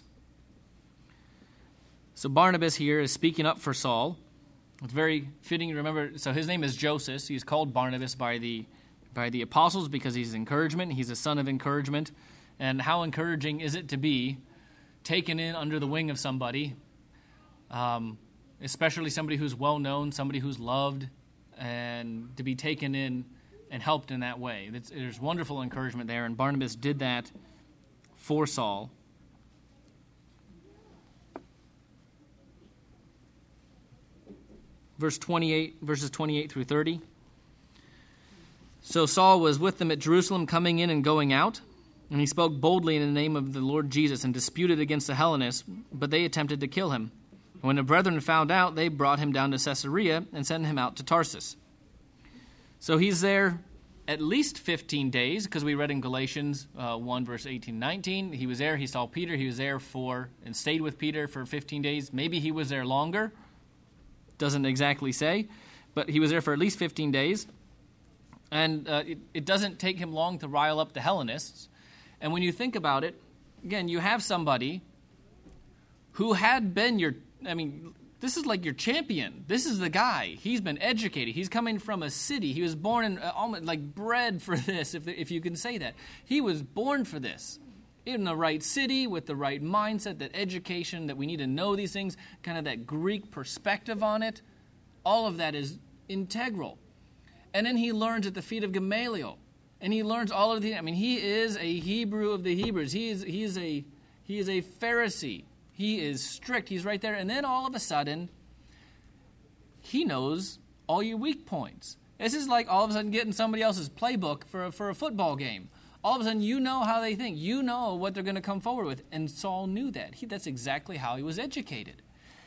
So Barnabas here is speaking up for Saul. It's very fitting to remember. So his name is Joseph. He's called Barnabas by the by the apostles because he's encouragement. He's a son of encouragement. And how encouraging is it to be taken in under the wing of somebody, um, especially somebody who's well-known, somebody who's loved, and to be taken in and helped in that way. It's, there's wonderful encouragement there, and Barnabas did that for Saul. Verse twenty-eight, verses twenty-eight through thirty. So Saul was with them at Jerusalem, coming in and going out, and he spoke boldly in the name of the Lord Jesus and disputed against the Hellenists, but they attempted to kill him. When the brethren found out, they brought him down to Caesarea and sent him out to Tarsus. So he's there at least fifteen days, because we read in Galatians uh, one, verse eighteen, nineteen. He was there, he saw Peter, he was there for, and stayed with Peter for fifteen days. Maybe he was there longer. Doesn't exactly say, but he was there for at least fifteen days. And uh, it, it doesn't take him long to rile up the Hellenists. And when you think about it, again, you have somebody who had been your, I mean, this is like your champion. This is the guy. He's been educated. He's coming from a city. He was born in, uh, almost like bred for this, if the, if you can say that. He was born for this. In the right city, with the right mindset, that education, that we need to know these things, kind of that Greek perspective on it, all of that is integral. And then he learns at the feet of Gamaliel, and he learns all of the. I mean, he is a Hebrew of the Hebrews. He is he is a he is a Pharisee. He is strict. He's right there. And then all of a sudden, he knows all your weak points. This is like all of a sudden getting somebody else's playbook for a, for a football game. All of a sudden, you know how they think. You know what they're going to come forward with. And Saul knew that. He, that's exactly how he was educated.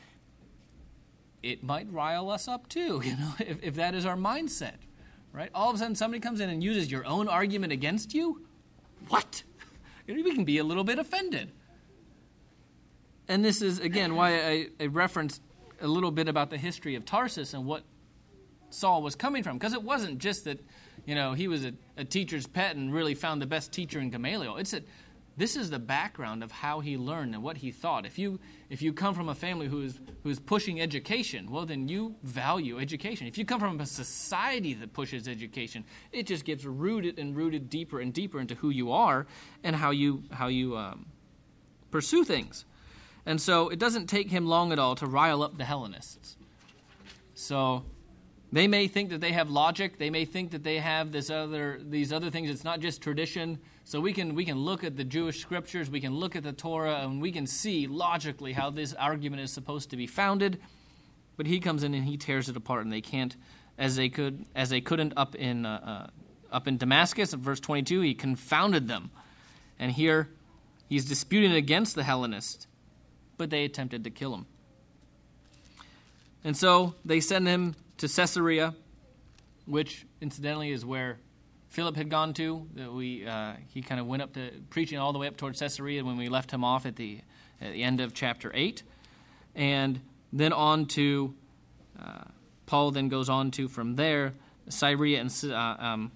It might rile us up too, you know, if, if that is our mindset, right? All of a sudden, somebody comes in and uses your own argument against you. What? We can be a little bit offended. And this is, again, why I, I referenced a little bit about the history of Tarsus and what Saul was coming from. Because it wasn't just that, you know, he was a, a teacher's pet and really found the best teacher in Gamaliel. It's that this is the background of how he learned and what he thought. If you if you come from a family who is who is pushing education, well, then you value education. If you come from a society that pushes education, it just gets rooted and rooted deeper and deeper into who you are and how you how you um, pursue things. And so it doesn't take him long at all to rile up the Hellenists. So they may think that they have logic. They may think that they have this other these other things. It's not just tradition. So we can we can look at the Jewish scriptures. We can look at the Torah, and we can see logically how this argument is supposed to be founded. But he comes in and he tears it apart, and they can't, as they could as they couldn't up in uh, uh, up in Damascus. In verse twenty-two, he confounded them, and here he's disputing against the Hellenists, but they attempted to kill him. And so they send him to Caesarea, which incidentally is where Philip had gone to. That we uh, he kind of went up to preaching all the way up towards Caesarea when we left him off at the at the end of chapter eight, and then on to uh, Paul. Then goes on to from there Syria and uh, um,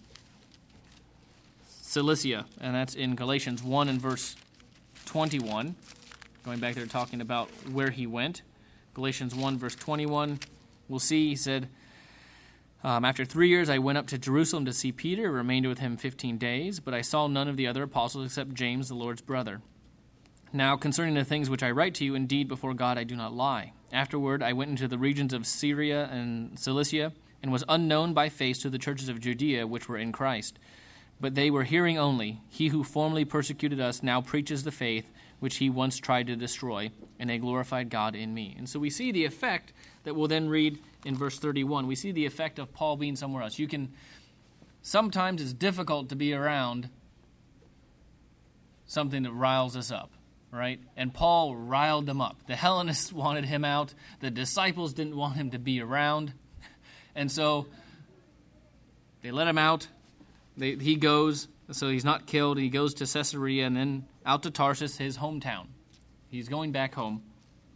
Cilicia, and that's in Galatians one and verse twenty-one. Going back there talking about where he went, Galatians one verse twenty-one. We'll see, he said, um, after three years I went up to Jerusalem to see Peter, remained with him fifteen days, but I saw none of the other apostles except James, the Lord's brother. Now, concerning the things which I write to you, indeed, before God I do not lie. Afterward I went into the regions of Syria and Cilicia, and was unknown by face to the churches of Judea which were in Christ. But they were hearing only, he who formerly persecuted us now preaches the faith which he once tried to destroy, and they glorified God in me. And so we see the effect that we'll then read in verse thirty-one. We see the effect of Paul being somewhere else. You can, sometimes it's difficult to be around something that riles us up, right? And Paul riled them up. The Hellenists wanted him out. The disciples didn't want him to be around. And so they let him out. They, he goes, so he's not killed. He goes to Caesarea and then out to Tarsus, his hometown. He's going back home.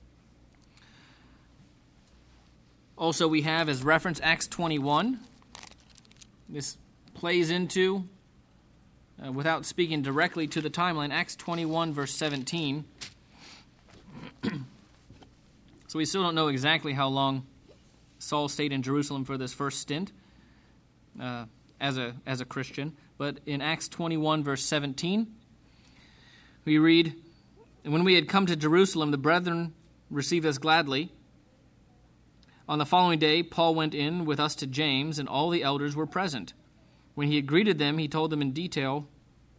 Also, we have as reference Acts twenty-one. This plays into, uh, without speaking directly to the timeline, Acts twenty-one, verse seventeen. So we still don't know exactly how long Saul stayed in Jerusalem for this first stint uh, as a as a Christian. But in Acts twenty-one, verse seventeen, we read, And when we had come to Jerusalem, the brethren received us gladly. On the following day, Paul went in with us to James, and all the elders were present. When he had greeted them, he told them in detail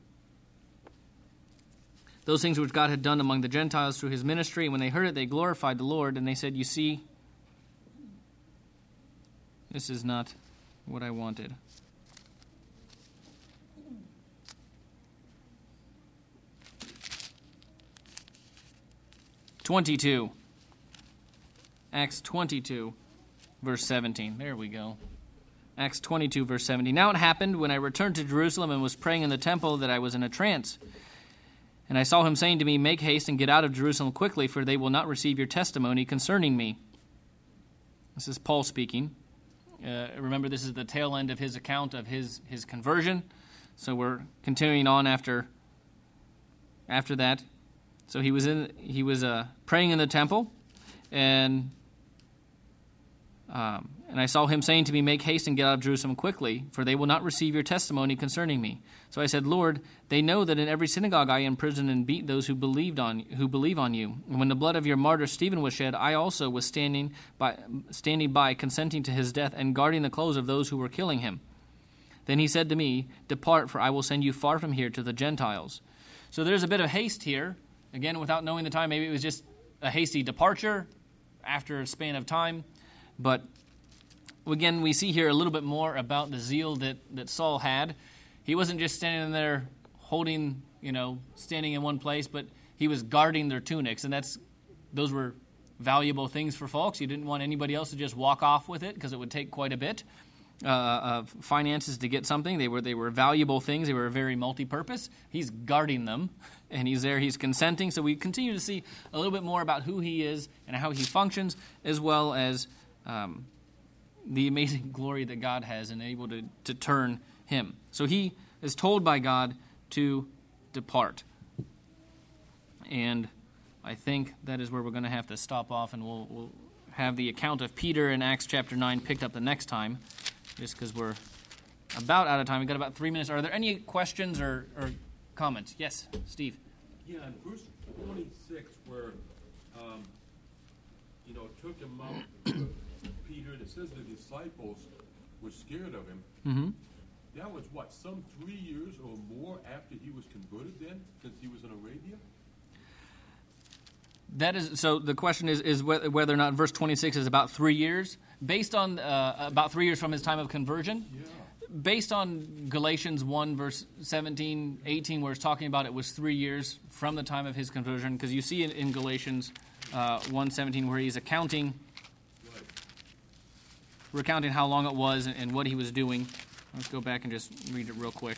those things which God had done among the Gentiles through his ministry. And when they heard it, they glorified the Lord, and they said, "You see, this is not what I wanted." twenty-two. Acts twenty-two, verse seventeen. There we go. Acts twenty-two, verse seventeen. Now it happened, when I returned to Jerusalem and was praying in the temple, that I was in a trance. And I saw him saying to me, "Make haste and get out of Jerusalem quickly, for they will not receive your testimony concerning me." This is Paul speaking. Uh, remember, this is the tail end of his account of his, his conversion. So we're continuing on after after that. So he was in he was uh, praying in the temple, and um, and I saw him saying to me, "Make haste and get out of Jerusalem quickly, for they will not receive your testimony concerning me." So I said, "Lord, they know that in every synagogue I imprison and beat those who believed on who believe on you. And when the blood of your martyr Stephen was shed, I also was standing by, standing by, consenting to his death and guarding the clothes of those who were killing him." Then he said to me, "Depart, for I will send you far from here to the Gentiles." So there's a bit of haste here. Again, without knowing the time, maybe it was just a hasty departure after a span of time. But again, we see here a little bit more about the zeal that, that Saul had. He wasn't just standing there holding, you know, standing in one place, but he was guarding their tunics. And that's those were valuable things for folks. You didn't want anybody else to just walk off with it, because it would take quite a bit uh, of finances to get something. They were they were valuable things. They were very multi-purpose. He's guarding them, and he's there. He's consenting. So we continue to see a little bit more about who he is and how he functions, as well as um, the amazing glory that God has and able to, to turn him. So he is told by God to depart. And I think that is where we're going to have to stop off, and we'll, we'll have the account of Peter in Acts chapter nine picked up the next time, just because we're about out of time. We've got about three minutes. Are there any questions or, or comments? Yes, Steve. Yeah, in verse twenty-six, where, um, you know, took him out, Peter, and it says the disciples were scared of him. Mm-hmm. That was, what, some three years or more after he was converted then, since he was in Arabia? That is, so the question is, is whether or not verse twenty-six is about three years, based on uh, about three years from his time of conversion. Yeah. Based on Galatians one, verse seventeen, eighteen, where it's talking about it was three years from the time of his conversion, because you see in, in Galatians uh, one seventeen where he's accounting, Right. recounting how long it was and, and what he was doing. Let's go back and just read it real quick.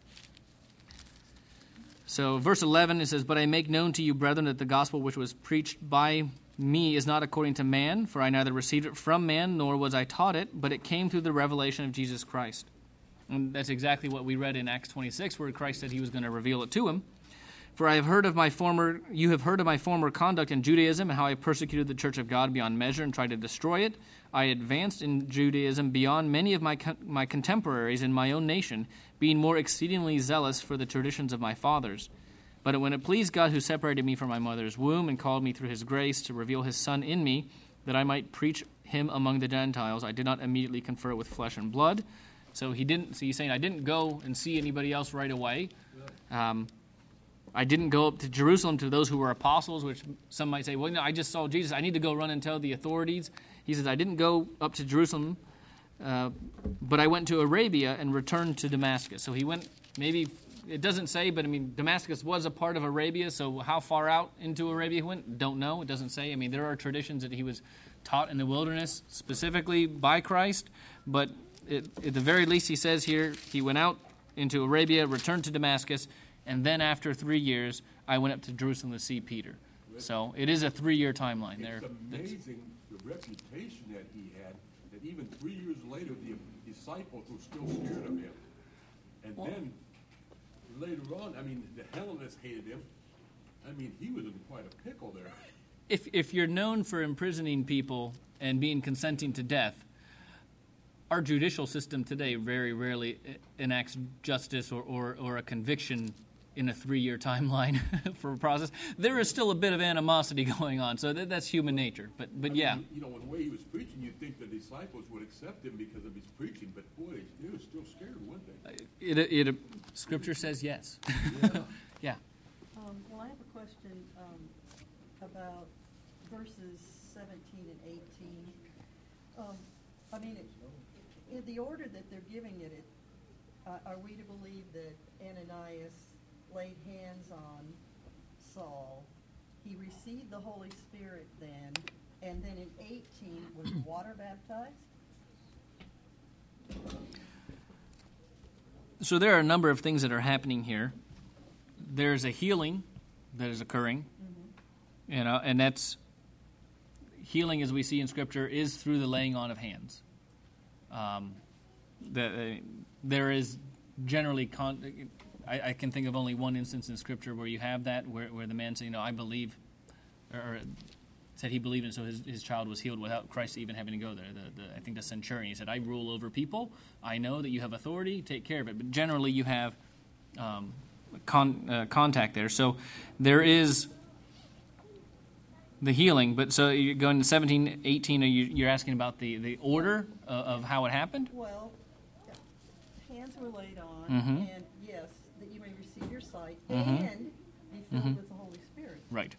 So verse eleven, it says, "But I make known to you, brethren, that the gospel which was preached by me is not according to man, for I neither received it from man, nor was I taught it, but it came through the revelation of Jesus Christ." And that's exactly what we read in Acts twenty-six, where Christ said he was going to reveal it to him. "For I have heard of my former, you have heard of my former conduct in Judaism, and how I persecuted the church of God beyond measure and tried to destroy it. I advanced in Judaism beyond many of my my contemporaries in my own nation, being more exceedingly zealous for the traditions of my fathers. But when it pleased God, who separated me from my mother's womb and called me through his grace to reveal his Son in me, that I might preach him among the Gentiles, I did not immediately confer with flesh and blood." So he didn't. So he's saying, I didn't go and see anybody else right away. Um, I didn't go up to Jerusalem to those who were apostles, which some might say, well, no, I just saw Jesus. I need to go run and tell the authorities. He says, I didn't go up to Jerusalem, uh, but I went to Arabia and returned to Damascus. So he went, maybe, it doesn't say, but I mean, Damascus was a part of Arabia, so how far out into Arabia he went, don't know. It doesn't say. I mean, there are traditions that he was taught in the wilderness specifically by Christ, but it, at the very least he says here, he went out into Arabia, returned to Damascus, and then after three years, I went up to Jerusalem to see Peter. So it is a three-year timeline there. It's amazing the reputation that he had, that even three years later, the disciples were still scared of him. And well, then later on, I mean, the Hellenists hated him. I mean, he was in quite a pickle there. If if you're known for imprisoning people and being consenting to death, our judicial system today very rarely enacts justice or, or, or a conviction in a three-year timeline for a process. There is still a bit of animosity going on, so that, that's human nature. But but I yeah. mean, you know, the way he was preaching, you'd think the disciples would accept him because of his preaching, but boy, they were still scared, weren't they? It, it, it, Scripture says yes. Yeah. Yeah. Um, well, I have a question um, about verses seventeen and eighteen. Um, I mean, it, in the order that they're giving it, it uh, are we to believe that Ananias laid hands on Saul, he received the Holy Spirit then, and then in eighteen was water baptized? So there are a number of things that are happening here. There's a healing that is occurring, mm-hmm. you know, and that's healing, as we see in Scripture, is through the laying on of hands. Um, the, uh, there is generally, con- I, I can think of only one instance in Scripture where you have that, where, where the man said, you know, I believe, or, or said he believed, and so his, his child was healed without Christ even having to go there. The, the, I think the centurion, he said, I rule over people. I know that you have authority. Take care of it. But generally you have um, con, uh, contact there. So there is the healing. But so you're going to seventeen, eighteen, are you, you're asking about the, the order of, of how it happened? Well, hands were laid on, mm-hmm. and yes, that you may receive your sight, mm-hmm. and be filled mm-hmm. with the Holy Spirit. Right.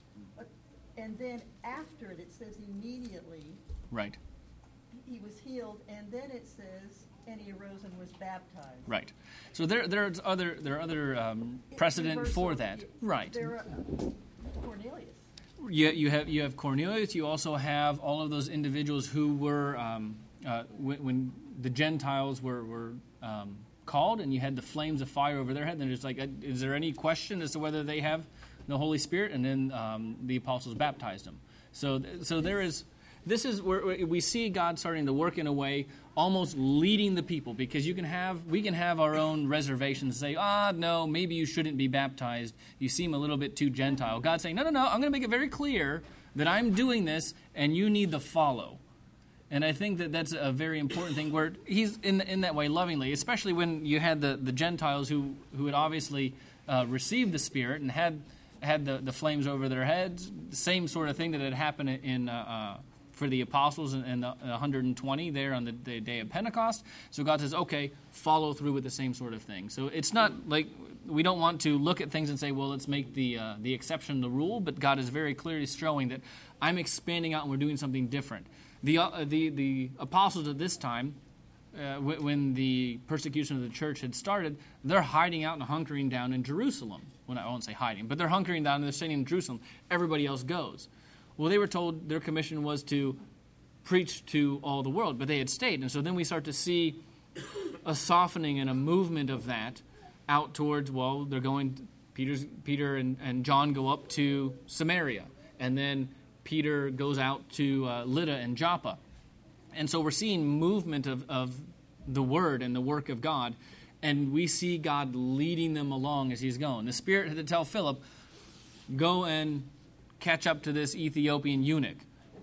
And then after it, it says immediately right. he was healed, and then it says, and he arose and was baptized. Right. So there, there's other, there are other um, precedent Reversal. for that. Right. There are Cornelius. You, you have you have Cornelius. You also have all of those individuals who were um, uh, when, when the Gentiles were were um, called, and you had the flames of fire over their head. And there's like, a, is there any question as to whether they have the Holy Spirit? And then um, the apostles baptized them. So so there is. This is where we see God starting to work in a way, almost leading the people, because you can have, we can have our own reservations, say, ah, no, maybe you shouldn't be baptized. You seem a little bit too Gentile. God's saying, no, no, no, I'm going to make it very clear that I'm doing this, and you need to follow. And I think that that's a very important thing, where he's in in that way lovingly, especially when you had the, the Gentiles who, who had obviously uh, received the Spirit and had had the, the flames over their heads, the same sort of thing that had happened in uh, uh, for the apostles and the one hundred twenty there on the, the day of Pentecost. So God says, okay, follow through with the same sort of thing. So it's not like we don't want to look at things and say, well, let's make the uh, the exception the rule, but God is very clearly showing that I'm expanding out and we're doing something different. The uh, the, the apostles at this time, uh, w- when the persecution of the church had started, they're hiding out and hunkering down in Jerusalem. Well, I won't say hiding, but they're hunkering down and they're staying in Jerusalem. Everybody else goes. Well, they were told their commission was to preach to all the world, but they had stayed. And so then we start to see a softening and a movement of that out towards, well, they're going, Peter's, Peter and, and John go up to Samaria. And then Peter goes out to uh, Lydda and Joppa. And so we're seeing movement of, of the word and the work of God. And we see God leading them along as he's going. The Spirit had to tell Philip, go and catch up to this Ethiopian eunuch.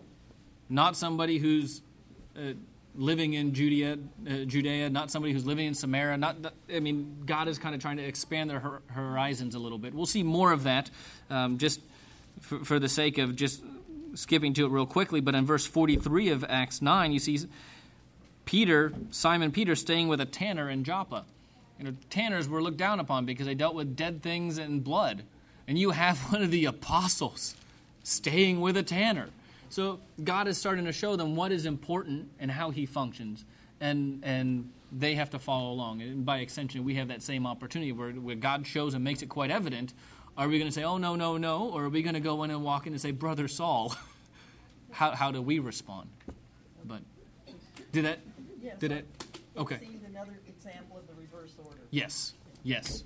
Not somebody who's uh, living in Judea, uh, Judea, not somebody who's living in Samaria. Not, I mean, God is kind of trying to expand their hor- horizons a little bit. We'll see more of that, um, just for, for the sake of just skipping to it real quickly. But in verse forty-three of Acts nine, you see Peter, Simon Peter, staying with a tanner in Joppa. You know, tanners were looked down upon because they dealt with dead things and blood. And you have one of the apostles staying with a tanner. So God is starting to show them what is important and how he functions. And and they have to follow along. And by extension, we have that same opportunity where, where God shows and makes it quite evident. Are we going to say, oh, no, no, no? Or are we going to go in and walk in and say, Brother Saul? how how do we respond? But did that? Yes, did it? Okay. It seemed another example of the reverse order. Yes. Yes.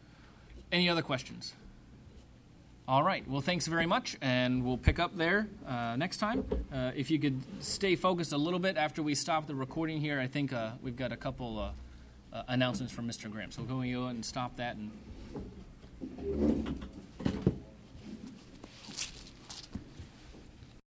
Any other questions? All right. Well, thanks very much, and we'll pick up there uh, next time. Uh, if you could stay focused a little bit after we stop the recording here, I think uh, we've got a couple uh, uh, announcements from Mister Graham. So we'll go and stop that and